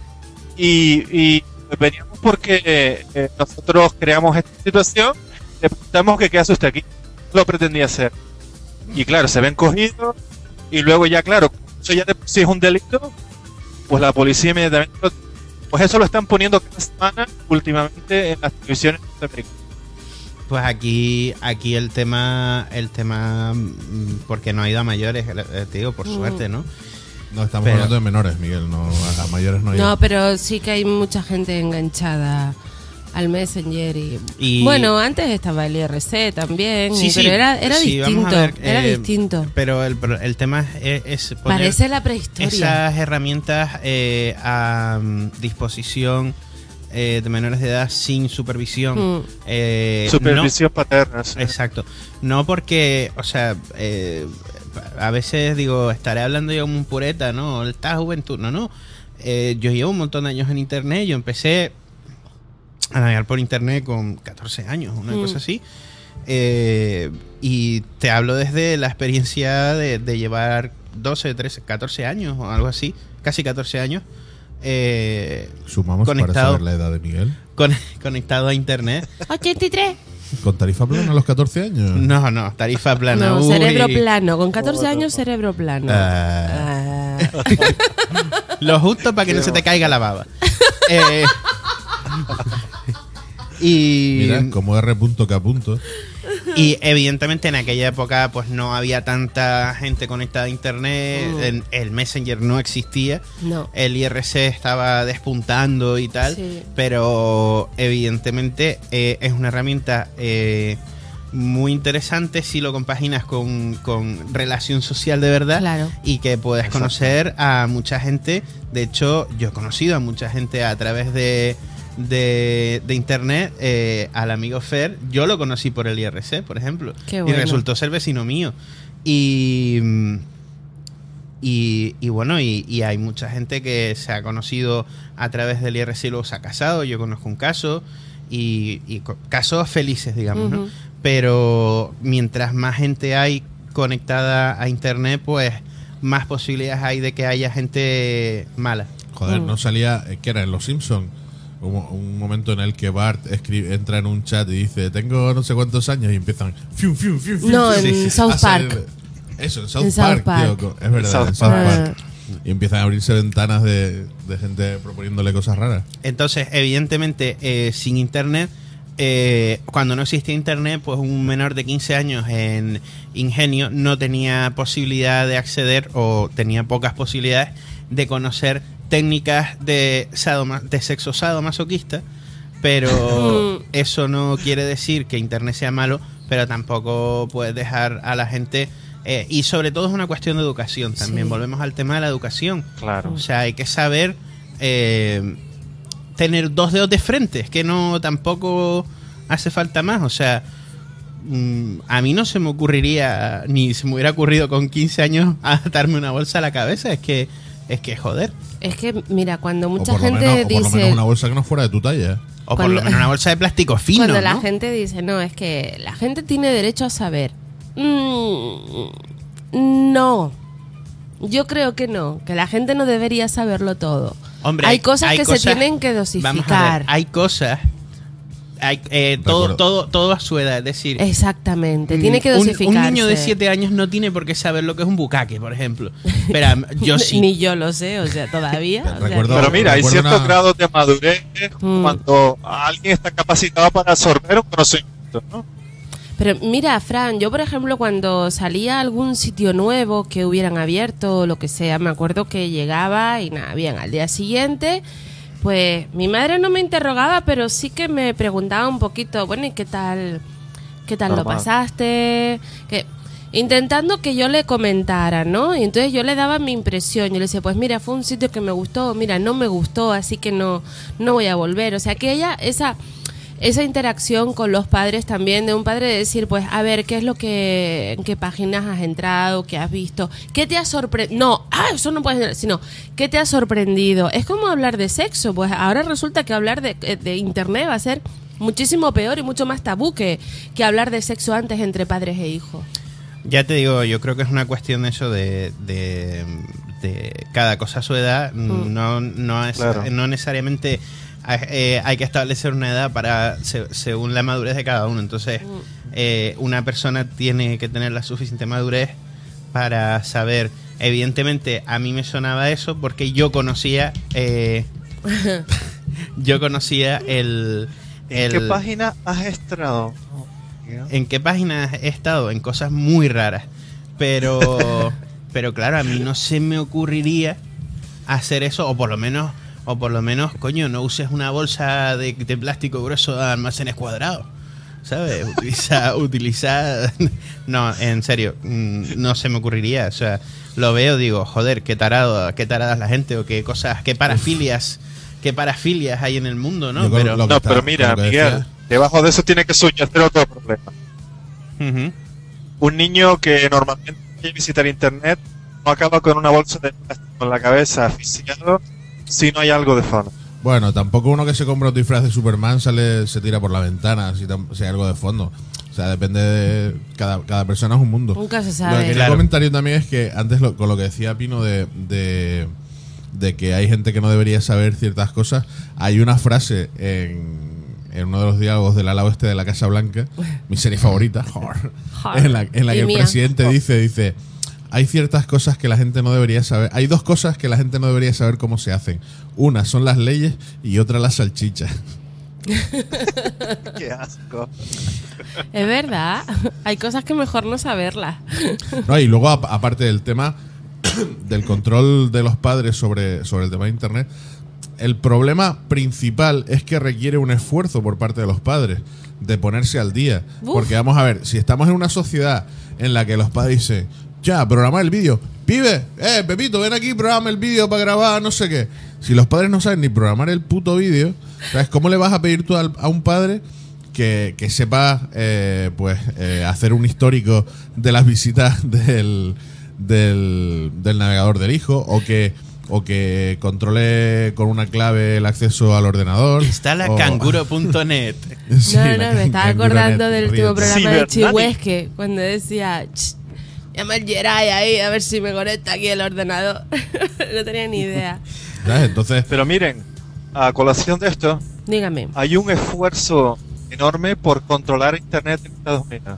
y veníamos porque nosotros creamos esta situación, le preguntamos que qué hace usted aquí, lo pretendía hacer, y claro, se ven cogidos, y luego ya claro, eso ya de por sí es un delito, pues la policía inmediatamente pues eso lo están poniendo cada semana últimamente en las televisiones norteamericanas. Pues aquí el tema, porque no ha ido a mayores, te digo, por suerte, ¿no? No, estamos hablando de menores, Miguel, no, a mayores no ha ido. No, pero sí que hay mucha gente enganchada al Messenger y bueno, antes estaba el IRC también, sí, pero era sí, distinto, era distinto. Pero el tema es poner parece la prehistoria. Esas herramientas a disposición de menores de edad sin supervisión. Supervisión paterna. Sí. Exacto. No porque, o sea, a veces digo, estaré hablando yo como un pureta, ¿no? Esta juventud, no. Yo llevo un montón de años en internet, yo empecé a navegar por internet con 14 años, una cosa así. Y te hablo desde la experiencia de llevar 12, 13, 14 años o algo así, casi 14 años. Sumamos para saber la edad de Miguel. Conectado a internet. 83. ¿Con tarifa plana a los 14 años? No, tarifa plana. No, cerebro plano. Con 14 años, cerebro plano. Lo justo para que no se te caiga la baba. Mira, como R.K. Y evidentemente en aquella época pues no había tanta gente conectada a internet, el Messenger no existía, el IRC estaba despuntando y tal, pero evidentemente es una herramienta muy interesante si lo compaginas con relación social de verdad, y que puedes conocer a mucha gente. De hecho, yo he conocido a mucha gente a través de internet. Al amigo Fer yo lo conocí por el IRC, por ejemplo. Qué bueno. Y resultó ser vecino mío y bueno, y hay mucha gente que se ha conocido a través del IRC y luego se ha casado. Yo conozco un caso y casos felices, digamos, ¿no? Pero mientras más gente hay conectada a internet, pues más posibilidades hay de que haya gente mala. Joder, no salía, ¿qué era? En Los Simpsons. Un momento en el que Bart entra en un chat y dice, tengo no sé cuántos años, y empiezan No, en South Park. Eso, en South Park. Tío, es verdad, en South Park. Y empiezan a abrirse ventanas de gente proponiéndole cosas raras. Entonces, evidentemente, sin internet, cuando no existía internet, pues un menor de 15 años en Ingenio no tenía posibilidad de acceder, o tenía pocas posibilidades de conocer técnicas de sexo sadomasoquista, pero eso no quiere decir que internet sea malo, pero tampoco puedes dejar a la gente, y sobre todo es una cuestión de educación también. Volvemos al tema de la educación. Claro. O sea, hay que saber tener dos dedos de frente, es que no, tampoco hace falta más. O sea, a mí no se me ocurriría, ni se me hubiera ocurrido con 15 años atarme una bolsa a la cabeza. Es que joder. Es que, mira, cuando mucha gente dice... O por lo menos una bolsa que no fuera de tu talla. O por lo menos una bolsa de plástico fino, cuando ¿no? La gente dice, no, es que la gente tiene derecho a saber. No. Yo creo que no. Que la gente no debería saberlo todo. Hombre, hay cosas que se tienen que dosificar. Vamos a ver, hay cosas... todo a su edad, es decir... Exactamente, tiene que dosificarse. Un niño de 7 años no tiene por qué saber lo que es un bucaque, por ejemplo. Pero yo sí. Ni yo lo sé, o sea, todavía. Pero mira, hay ciertos grados de madurez cuando alguien está capacitado para absorber un conocimiento, ¿no? Pero mira, Fran, yo por ejemplo cuando salía a algún sitio nuevo que hubieran abierto o lo que sea, me acuerdo que llegaba y nada, bien, al día siguiente... Pues mi madre no me interrogaba, pero sí que me preguntaba un poquito, bueno, ¿y qué tal lo pasaste? Intentando que yo le comentara, ¿no? Y entonces yo le daba mi impresión. Yo le decía, pues mira, fue un sitio que me gustó, mira, no me gustó, así que no voy a volver. O sea, que ella, esa interacción con los padres también, de un padre de decir, pues, a ver, ¿qué es lo que, en qué páginas has entrado, qué has visto? ¿Qué te ha sorprendido? No, eso no puede ser, sino, ¿qué te ha sorprendido? Es como hablar de sexo, pues ahora resulta que hablar de internet va a ser muchísimo peor y mucho más tabú que hablar de sexo antes entre padres e hijos. Ya te digo, yo creo que es una cuestión eso de cada cosa a su edad. No necesariamente hay que establecer una edad según la madurez de cada uno. Entonces, una persona tiene que tener la suficiente madurez para saber. Evidentemente, a mí me sonaba eso porque yo conocía ¿En qué página has estado? ¿En qué página he estado? En cosas muy raras. Pero claro, a mí no se me ocurriría hacer eso, o por lo menos, coño, no uses una bolsa de plástico grueso de almacenes cuadrados. ¿Sabes? Utiliza... No, en serio, no se me ocurriría. O sea, lo veo, digo, joder, qué taradas la gente, o qué cosas, qué parafilias hay en el mundo, ¿no? Pero mira, Miguel, debajo de eso tiene que subyacer otro problema. Un niño que normalmente quiere visitar internet no acaba con una bolsa de plástico en la cabeza asfixiado si no hay algo de fondo. Bueno, tampoco uno que se compra un disfraz de Superman se tira por la ventana si hay algo de fondo. O sea, depende de... Cada persona es un mundo. Nunca se sabe. El comentario también es que antes con lo que decía Pino de que hay gente que no debería saber ciertas cosas, hay una frase en uno de los diálogos del ala oeste de la Casa Blanca, mi serie favorita, en la que el presidente dice... Hay ciertas cosas que la gente no debería saber. Hay dos cosas que la gente no debería saber cómo se hacen. Una son las leyes y otra las salchichas. Qué asco. Es verdad. Hay cosas que mejor no saberlas. No, y luego, aparte del tema del control de los padres sobre el tema de internet, el problema principal es que requiere un esfuerzo por parte de los padres de ponerse al día. Porque vamos a ver, si estamos en una sociedad en la que los padres dicen... Ya, programar el vídeo. Pibe, Pepito, ven aquí, programa el vídeo para grabar, no sé qué. Si los padres no saben ni programar el puto vídeo, ¿sabes cómo le vas a pedir tú a un padre que sepa hacer un histórico de las visitas del navegador del hijo o que controle con una clave el acceso al ordenador? Está la canguro.net. Sí, me estaba acordando del último programa de Chihuesque, cuando decía... Llama al Geray ahí a ver si me conecta aquí el ordenador. No tenía ni idea. Entonces, pero miren, a colación de esto, dígame. Hay un esfuerzo enorme por controlar internet en Estados Unidos.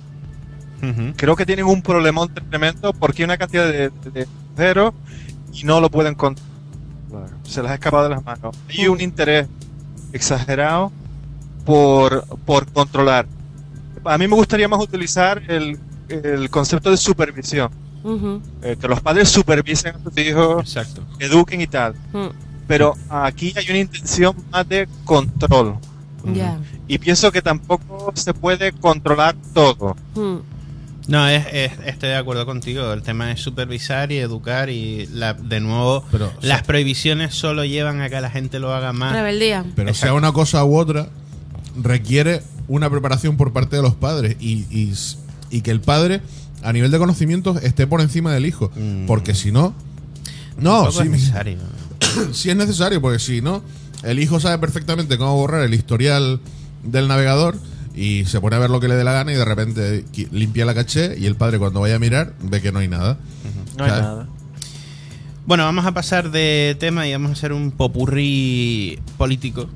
Creo que tienen un problemón tremendo porque hay una cantidad de ceros y no lo pueden controlar. Se les ha escapado de las manos. Hay un interés exagerado por controlar. A mí me gustaría más utilizar el concepto de supervisión. Que los padres supervisen a sus hijos, exacto, eduquen y tal. Pero aquí hay una intención más de control. Y pienso que tampoco se puede controlar todo. No, estoy de acuerdo contigo. El tema es supervisar y educar y de nuevo, las prohibiciones solo llevan a que la gente lo haga más. Rebeldía. Pero exacto, sea una cosa u otra, requiere una preparación por parte de los padres y que el padre, a nivel de conocimientos, esté por encima del hijo. Porque si no... No, sí, es necesario. Sí es necesario, porque si no, el hijo sabe perfectamente cómo borrar el historial del navegador y se pone a ver lo que le dé la gana y de repente limpia la caché y el padre cuando vaya a mirar ve que no hay nada. No hay nada. Bueno, vamos a pasar de tema y vamos a hacer un popurrí político.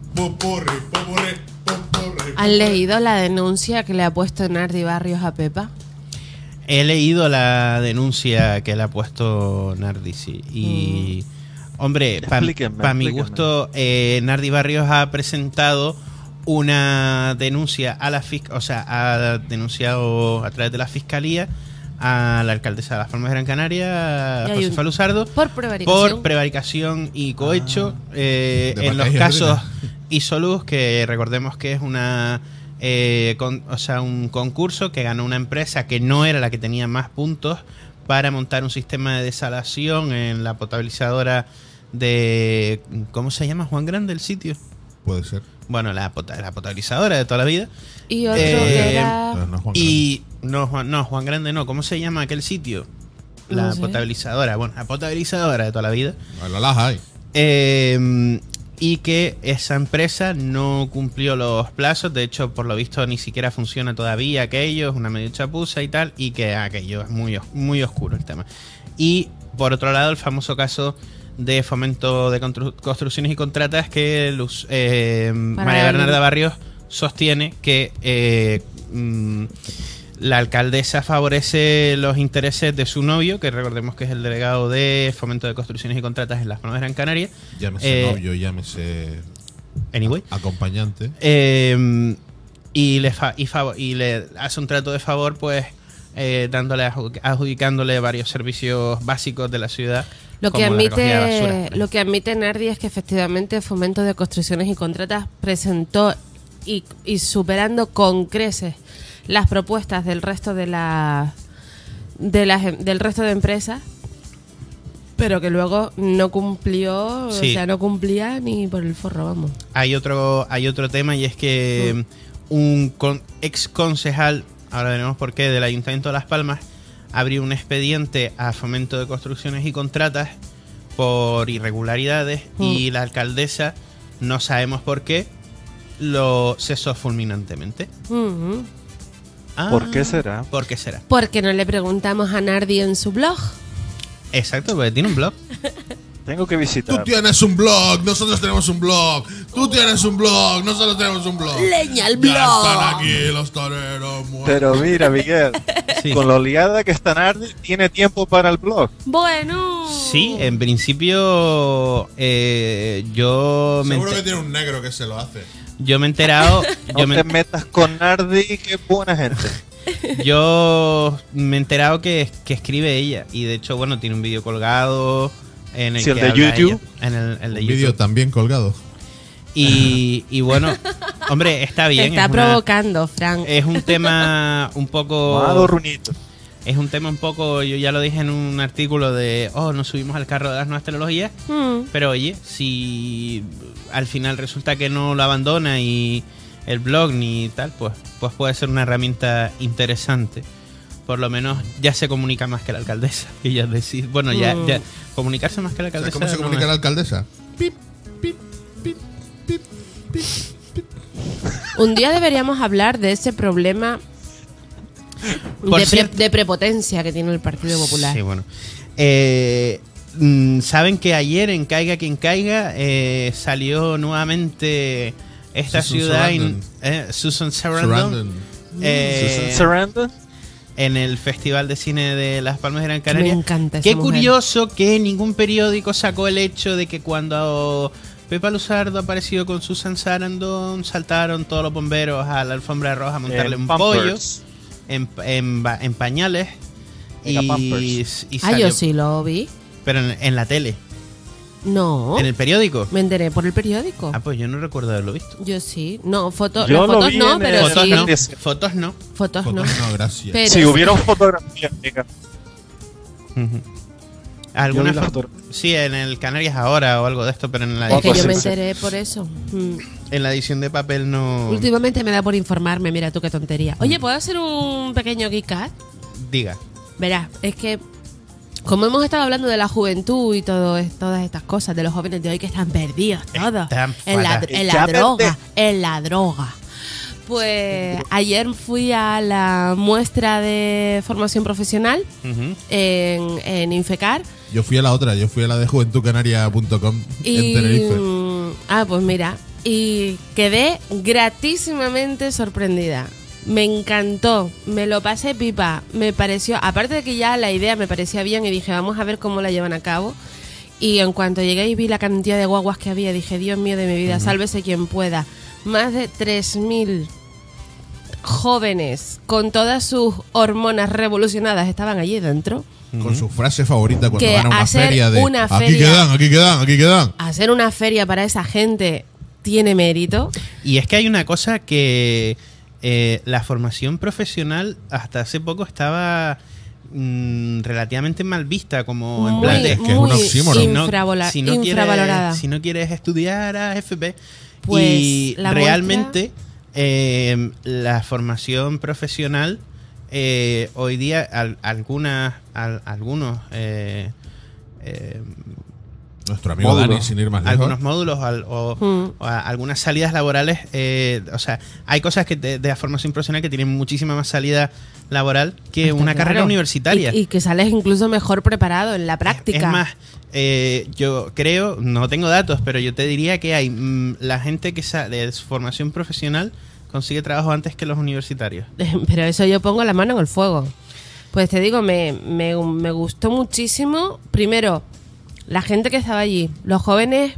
¿Han leído la denuncia que le ha puesto Nardi Barrios a Pepa? He leído la denuncia que le ha puesto Nardi, sí. Y, hombre, para mi gusto, Nardi Barrios ha presentado una denuncia a la ha denunciado a través de la Fiscalía a la alcaldesa de Las Palmas de Gran Canaria, Josefa Luzardo, por prevaricación y cohecho en los casos Isoluz, que recordemos que es un concurso que ganó una empresa que no era la que tenía más puntos para montar un sistema de desalación en la potabilizadora de... ¿Cómo se llama? ¿Juan Grande el sitio? Puede ser. Bueno, la potabilizadora de toda la vida. Y otro que era... Juan Grande no. ¿Cómo se llama aquel sitio? La No sé. potabilizadora. Bueno, la potabilizadora de toda la vida. Bueno, las hay. y que esa empresa no cumplió los plazos. De hecho, por lo visto, ni siquiera funciona todavía aquello, es una medio chapuza y tal, y que aquello es muy oscuro el tema. Y por otro lado, el famoso caso de Fomento de Construcciones y Contratas, que María Bernarda Barrios sostiene que la alcaldesa favorece los intereses de su novio, que recordemos que es el delegado de Fomento de Construcciones y Contratas en Las Palmas de Gran Canaria. Llámese novio, llámese acompañante. Y le hace un trato de favor, pues adjudicándole varios servicios básicos de la ciudad. Lo que admite Nardi es que efectivamente Fomento de Construcciones y Contratas presentó y superando con creces las propuestas del resto del resto de empresas, pero que luego no cumplió, sí. O sea, no cumplía ni por el forro, vamos. Hay otro tema, y es que un ex concejal, ahora veremos por qué, del Ayuntamiento de Las Palmas, abrió un expediente a Fomento de Construcciones y Contratas por irregularidades y la alcaldesa, no sabemos por qué, lo cesó fulminantemente. ¿Por qué será? ¿Por qué será? Porque no le preguntamos a Nardi en su blog. Exacto, porque tiene un blog. Tengo que visitar. Tú tienes un blog, nosotros tenemos un blog. Tú tienes un blog, nosotros tenemos un blog. ¡Leña al blog! Ya están aquí los toreros muertos. Pero mira, Miguel, sí. Con lo liada que está Nardi, ¿tiene tiempo para el blog? Bueno. Sí, en principio yo... Seguro que tiene un negro que se lo hace. Yo me he enterado... No te metas con Nardi, que es buena gente. Yo me he enterado que escribe ella. Y de hecho, bueno, tiene un vídeo colgado en el sí, que el de YouTube. En el de un YouTube. vídeo también colgado. Y bueno, hombre, está bien. Te está provocando, Frank. Es un tema un poco... Runito. Es un tema un poco, yo ya lo dije en un artículo de, nos subimos al carro de las nuevas tecnologías, pero oye, si al final resulta que no lo abandona y el blog ni tal, pues puede ser una herramienta interesante. Por lo menos ya se comunica más que la alcaldesa. Y ya decir, bueno, ya comunicarse más que la alcaldesa. ¿Cómo se comunica la alcaldesa? Pip, pip, pip, pip, pip, pip. Un día deberíamos hablar de ese problema de prepotencia que tiene el Partido Popular. Sí, bueno. Saben que ayer en Caiga Quien Caiga salió nuevamente esta ciudad, Susan Sarandon. Susan Sarandon. En el Festival de Cine de Las Palmas de Gran Canaria. Me encanta esa Qué mujer. curioso que ningún periódico sacó el hecho de que cuando Pepa Luzardo apareció con Susan Sarandon, saltaron todos los bomberos a la alfombra roja a montarle un pollo en pañales. Y salió, yo sí lo vi. pero en la tele. No. ¿En el periódico? Me enteré por el periódico. Pues yo no recuerdo haberlo visto. Yo sí. No, fotos Yo no, pero Fotos sí. no. Fotos no. Fotos no. No, gracias. Pero si hubieron fotografías, diga. ¿Alguna Yo vi la foto? Sí, en el Canarias Ahora o algo de esto, pero en la es que yo me sí. enteré por eso. en la edición de papel no... Últimamente me da por informarme, mira tú qué tontería. Oye, ¿puedo hacer un pequeño geek-cat? Diga. Verás, es que como hemos estado hablando de la juventud y todas estas cosas, de los jóvenes de hoy que están perdidos todos Están en la droga. Pues ayer fui a la muestra de formación profesional en Infecar. Yo fui a la otra, yo fui a la de juventudcanaria.com en Tenerife. Pues mira, y quedé gratísimamente sorprendida. Me encantó, me lo pasé pipa, me pareció, aparte de que ya la idea me parecía bien y dije, vamos a ver cómo la llevan a cabo. Y en cuanto llegué y vi la cantidad de guaguas que había, dije, Dios mío de mi vida, sálvese quien pueda. Más de 3.000 jóvenes con todas sus hormonas revolucionadas estaban allí dentro. Con su frase favorita cuando Que van a una hacer feria de una aquí feria- aquí quedan. Hacer una feria para esa gente tiene mérito. Y es que hay una cosa que la formación profesional hasta hace poco estaba relativamente mal vista, como en plan de es que es un oxímoron. Infravalorada. Si no quieres estudiar a FP, Pues y la realmente la formación profesional hoy día algunos Nuestro amigo Dani, sin ir más lejos. Algunos módulos o algunas salidas laborales. O sea, hay cosas que de la formación profesional que tienen muchísima más salida laboral que una carrera universitaria. Y que sales incluso mejor preparado en la práctica. Es más, yo creo, no tengo datos, pero yo te diría que hay la gente que sale de formación profesional consigue trabajo antes que los universitarios. Pero eso yo pongo la mano en el fuego. Pues te digo, me gustó muchísimo. Primero, la gente que estaba allí, los jóvenes,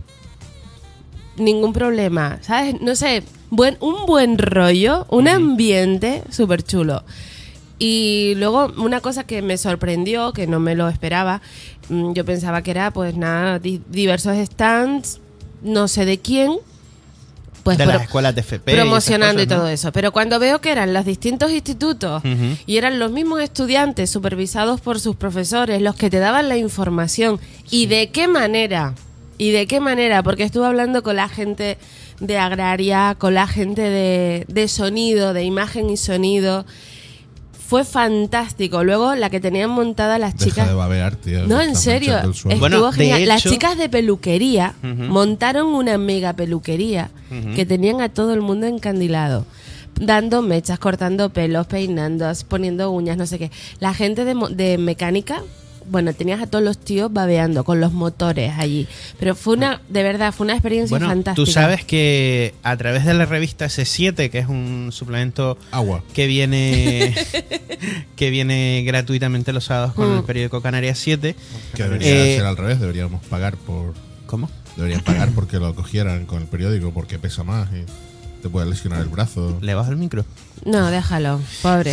ningún problema, ¿sabes? No sé, un buen rollo, un ambiente súper chulo. Y luego una cosa que me sorprendió, que no me lo esperaba, yo pensaba que era pues nada, diversos stands, no sé de quién, pues de las escuelas de FP promocionando y todo ¿no? eso. Pero cuando veo que eran los distintos institutos y eran los mismos estudiantes supervisados por sus profesores los que te daban la información, y de qué manera, porque estuve hablando con la gente de agraria, con la gente de sonido, de imagen y sonido. Fue fantástico. Luego la que tenían montada las chicas. Deja de babear, tío. No, en serio. Estuvo bueno, genial. hecho, las chicas de peluquería montaron una mega peluquería que tenían a todo el mundo encandilado. Dando mechas, cortando pelos, peinando, poniendo uñas, no sé qué. La gente de mecánica, bueno, tenías a todos los tíos babeando con los motores allí. Pero de verdad, fue una experiencia fantástica. Tú sabes que a través de la revista C7, que es un suplemento agua que viene gratuitamente los sábados con el periódico Canarias 7. Que debería ser al revés, deberíamos pagar por... ¿Cómo? Deberían pagar porque lo cogieran con el periódico, porque pesa más y te puede lesionar el brazo. ¿Le bajo el micro? No, déjalo, pobre.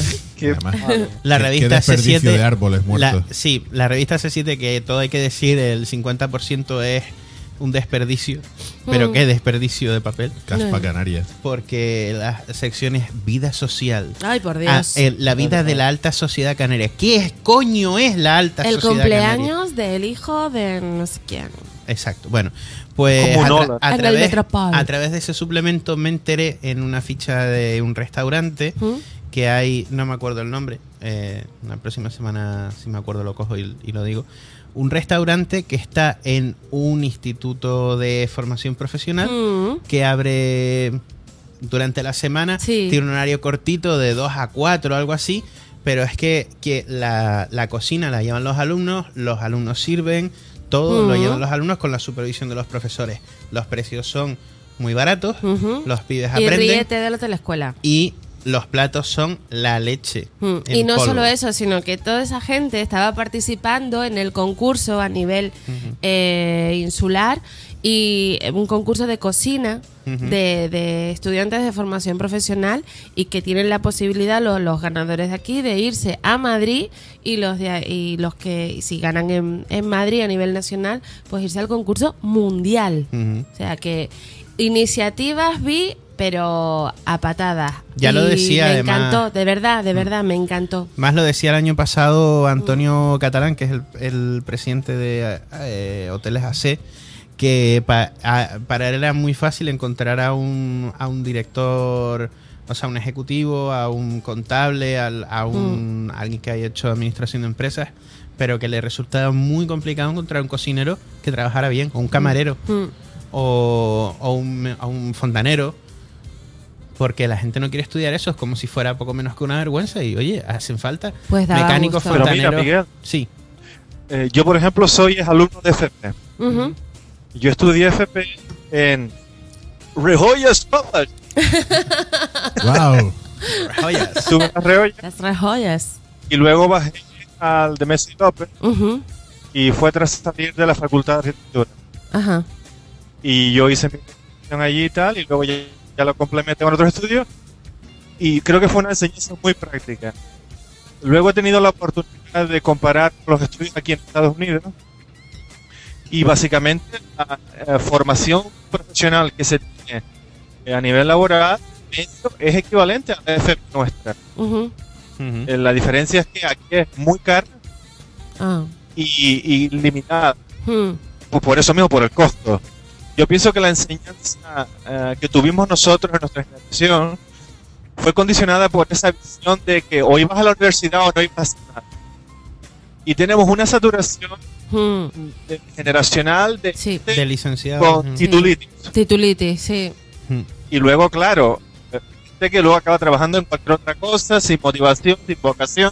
La revista C7 de árboles muertos. La revista C7, que todo hay que decir, el 50% es un desperdicio. Pero qué desperdicio de papel. Caspa Canarias. Porque la sección es vida social. Ay, por Dios. La vida de la alta sociedad canaria. ¿Qué coño es la alta sociedad canaria? El cumpleaños del hijo de no sé quién. Exacto. Bueno, pues a través de ese suplemento me enteré en una ficha de un restaurante que hay, no me acuerdo el nombre, la próxima semana si me acuerdo lo cojo y lo digo, un restaurante que está en un instituto de formación profesional que abre durante la semana, tiene un horario cortito de 2 a 4 o algo así, pero es que la cocina la llevan los alumnos sirven, todo lo llevan los alumnos con la supervisión de los profesores. Los precios son muy baratos, los pibes aprenden. Y ríete de los de la escuela. Y los platos son la leche. Y no polvo. Solo eso, sino que toda esa gente estaba participando en el concurso a nivel insular, y un concurso de cocina de estudiantes de formación profesional, y que tienen la posibilidad los ganadores de aquí de irse a Madrid, y los que si ganan en Madrid a nivel nacional, pues irse al concurso mundial. O sea que iniciativas vi, pero a patadas. Ya lo decía, me además. Me encantó, de verdad, me encantó. Más lo decía el año pasado Antonio Catalán, que es el presidente de Hoteles AC, que para él era muy fácil encontrar a un director, o sea, un ejecutivo, a un contable, a alguien que haya hecho administración de empresas, pero que le resultaba muy complicado encontrar un cocinero que trabajara bien, o un camarero, o un fontanero, porque la gente no quiere estudiar eso, es como si fuera poco menos que una vergüenza, y oye, hacen falta pues mecánicos, fontaneros. Pero mira, Miguel, sí. Yo, por ejemplo, soy alumno de FP. Yo estudié FP en Rejoyas College. ¡Wow! Rejoyas. Estuve en Las Rejoyas. Y luego bajé al de Messi López y fue tras salir de la Facultad de Arquitectura. Ajá. Y yo hice mi formación allí y tal, y luego ya lo complementé con otros estudios, y creo que fue una enseñanza muy práctica. Luego he tenido la oportunidad de comparar los estudios aquí en Estados Unidos, y básicamente la formación profesional que se tiene a nivel laboral es equivalente a la FP nuestra. La diferencia es que aquí es muy cara y limitada. Pues por eso mismo, por el costo. Yo pienso que la enseñanza que tuvimos nosotros en nuestra generación fue condicionada por esa visión de que o ibas a la universidad o no ibas a nada. Y tenemos una saturación generacional de licenciado con titulitis. Titulitis, sí. Y luego, claro, gente que luego acaba trabajando en cualquier otra cosa, sin motivación, sin vocación.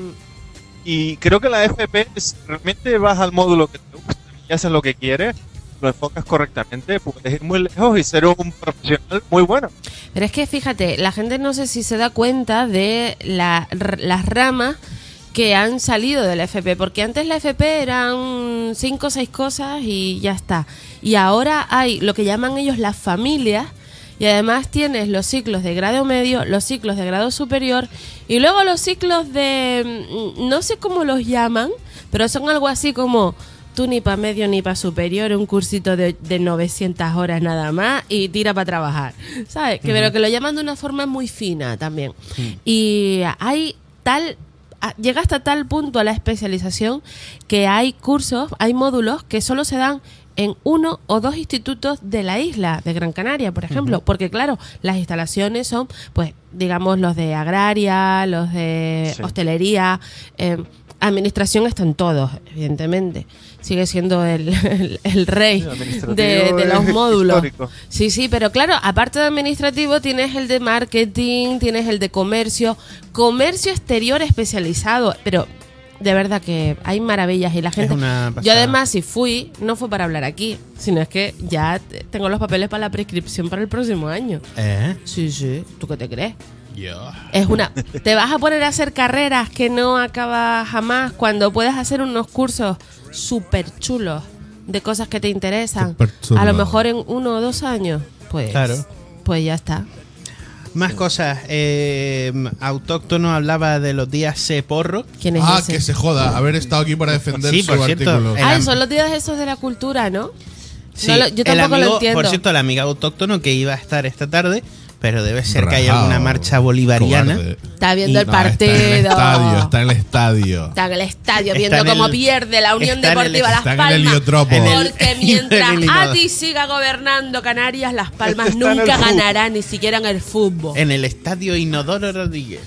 Y creo que la FP realmente vas al módulo que te gusta y haces lo que quieres, lo enfocas correctamente, puedes ir muy lejos y ser un profesional muy bueno. Pero es que fíjate, la gente no sé si se da cuenta de las ramas que han salido de la FP, porque antes la FP eran 5 o 6 cosas y ya está. Y ahora hay lo que llaman ellos las familias, y además tienes los ciclos de grado medio, los ciclos de grado superior y luego los ciclos de, no sé cómo los llaman, pero son algo así como tú ni para medio ni para superior, un cursito de 900 horas nada más y tira para trabajar, ¿sabes? Que pero que lo llaman de una forma muy fina también. Y hay llega hasta tal punto a la especialización que hay cursos, hay módulos que solo se dan en 1 o 2 institutos de la isla de Gran Canaria, por ejemplo, porque claro, las instalaciones son, pues, digamos, los de agraria, los de hostelería, administración están todos, evidentemente. Sigue siendo el rey de los módulos. Histórico. Sí, pero claro, aparte de administrativo tienes el de marketing, tienes el de comercio exterior especializado, pero de verdad que hay maravillas y la gente... Yo además, si fui, no fue para hablar aquí, sino es que ya tengo los papeles para la prescripción para el próximo año. Sí, ¿tú qué te crees? Es te vas a poner a hacer carreras que no acabas jamás cuando puedes hacer unos cursos súper chulos de cosas que te interesan. A lo mejor en 1 o 2 años, pues, claro. Pues ya está. Más cosas. Autóctono hablaba de los días C. Porro. ¿Quién es ese? Que se joda haber estado aquí para defender su artículo. Son los días esos de la cultura, ¿no? Sí, yo tampoco lo entiendo. Por cierto, el amigo autóctono que iba a estar esta tarde, pero debe ser que haya una marcha bolivariana. Cobarde. Está viendo el partido. Está en el estadio, viendo cómo pierde la Unión Deportiva Las Palmas. Porque mientras Ati siga gobernando Canarias, Las Palmas nunca ganará ni siquiera en el fútbol. En el estadio Inodoro Rodríguez.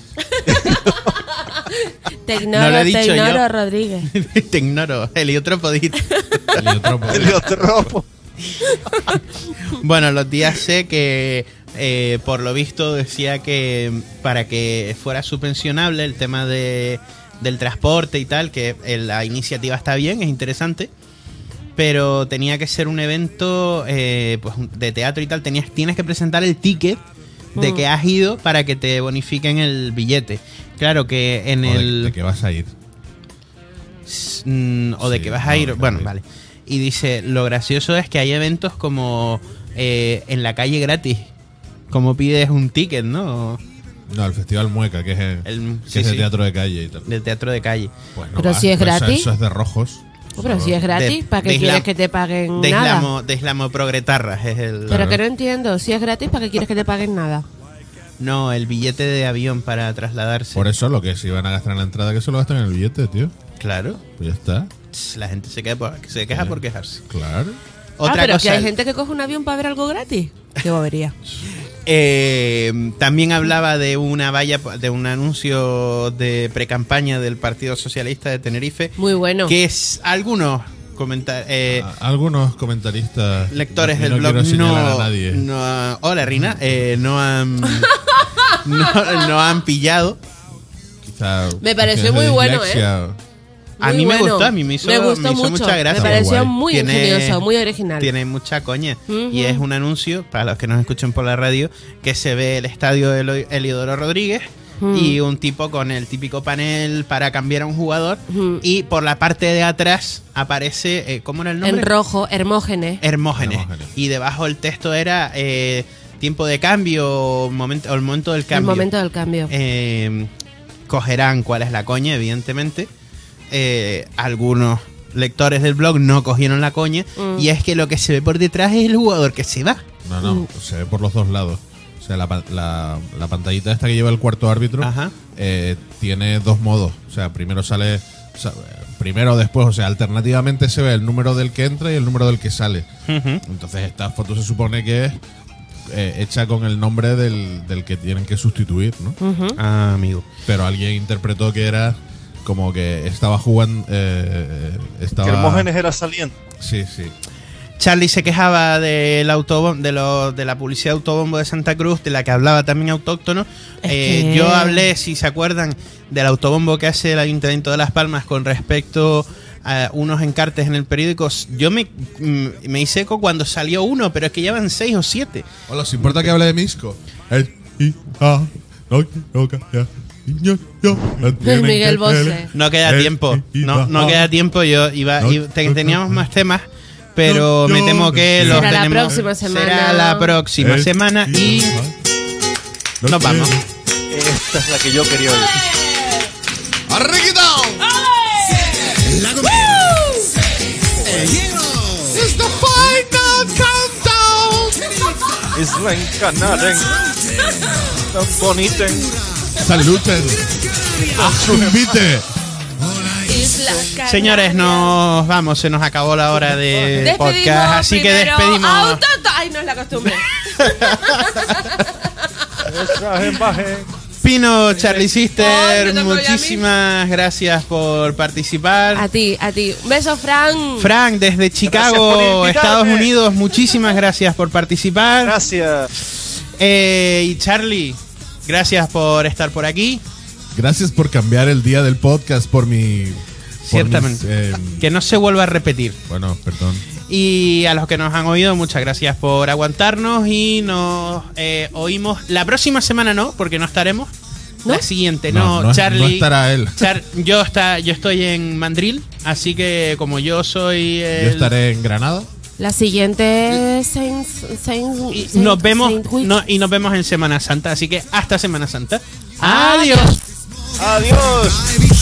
Te ignoro, Rodríguez. Te ignoro, heliotropo. Heliotropo. Bueno, los días sé que por lo visto decía que para que fuera subvencionable el tema del transporte y tal, que la iniciativa está bien, es interesante, pero tenía que ser un evento pues de teatro y tal, tienes que presentar el ticket de que has ido para que te bonifiquen el billete. Claro que ¿De qué vas a ir? De qué vas a ir, bueno, vale. Y dice, lo gracioso es que hay eventos como en la calle gratis. Como pides un ticket, ¿no? No, el Festival Mueca, que es el teatro de calle y tal. Del teatro de calle. Pues no, pero si es gratis. Eso es de rojos. Pero si es gratis, ¿para qué quieres que te paguen nada? De Islamoprogretarras es el... Pero que no entiendo, si es gratis, ¿para qué quieres que te paguen nada? No, el billete de avión para trasladarse. Por eso lo que se iban a gastar en la entrada, que se lo gastan en el billete, tío. Claro. Pues ya está. La gente se queja por quejarse. Claro. Pero cosa, que hay gente que coge un avión para ver algo gratis. Qué bobería. También hablaba de una valla, de un anuncio de precampaña del Partido Socialista de Tenerife. Muy bueno. Que es algunos comentaristas, lectores del blog hola Rina, no han pillado. Quizá me pareció muy bueno, a mí me gustó, me hizo mucho, mucha gracia. Me pareció muy ingenioso, muy original. Tiene mucha coña. Y es un anuncio, para los que nos escuchen por la radio, que se ve el estadio de Heliodoro Rodríguez y un tipo con el típico panel para cambiar a un jugador. Y por la parte de atrás aparece, ¿cómo era el nombre? En rojo, Hermógenes. Y debajo el texto era tiempo de cambio, el momento del cambio. El momento del cambio. Cogerán cuál es la coña, evidentemente. Algunos lectores del blog no cogieron la coña y es que lo que se ve por detrás es el jugador que se va. No, se ve por los dos lados. O sea, la pantallita esta que lleva el cuarto árbitro tiene 2 modos. O sea, primero después, o sea, alternativamente se ve el número del que entra y el número del que sale. Entonces esta foto se supone que es hecha con el nombre del que tienen que sustituir, ¿no? Amigo. Pero alguien interpretó que era como que estaba jugando. Que Hermógenes era saliente. Sí. Charlie se quejaba del autobombo, de la publicidad de autobombo de Santa Cruz, de la que hablaba también Autóctono. Yo hablé, si se acuerdan, del autobombo que hace el Ayuntamiento de Las Palmas con respecto a unos encartes en el periódico. Yo me hice eco cuando salió uno, pero es que ya van 6 o 7. Hola, ¿os importa que hable de Misco? Miguel Bosé. No queda tiempo. No queda tiempo. Teníamos más temas, pero me temo que los será tenemos. La próxima semana. Será la próxima semana y nos vamos. Esta es la que yo quería oír. ¡Arriquitao! It's the final countdown. Es la encanada. Tan bonita. ¡Saluten! ¡Invite! Señores, nos vamos, se nos acabó la hora de podcast, así que despedimos. Ay, no es la costumbre. Pino, Charlie Sister, muchísimas gracias por participar. A ti. Un beso, Frank. Frank, desde Chicago, Estados Unidos, muchísimas gracias por participar. Gracias. Y Charlie, gracias por estar por aquí. Gracias por cambiar el día del podcast por mi... Ciertamente. Que no se vuelva a repetir. Bueno, perdón. Y a los que nos han oído, muchas gracias por aguantarnos y nos oímos la próxima semana, porque no estaremos. ¿No? La siguiente, Charlie. No estará él. Yo estoy en Mandril, así que como yo soy... Yo estaré en Granada. La siguiente nos vemos en Semana Santa, así que hasta Semana Santa. Adiós. Adiós.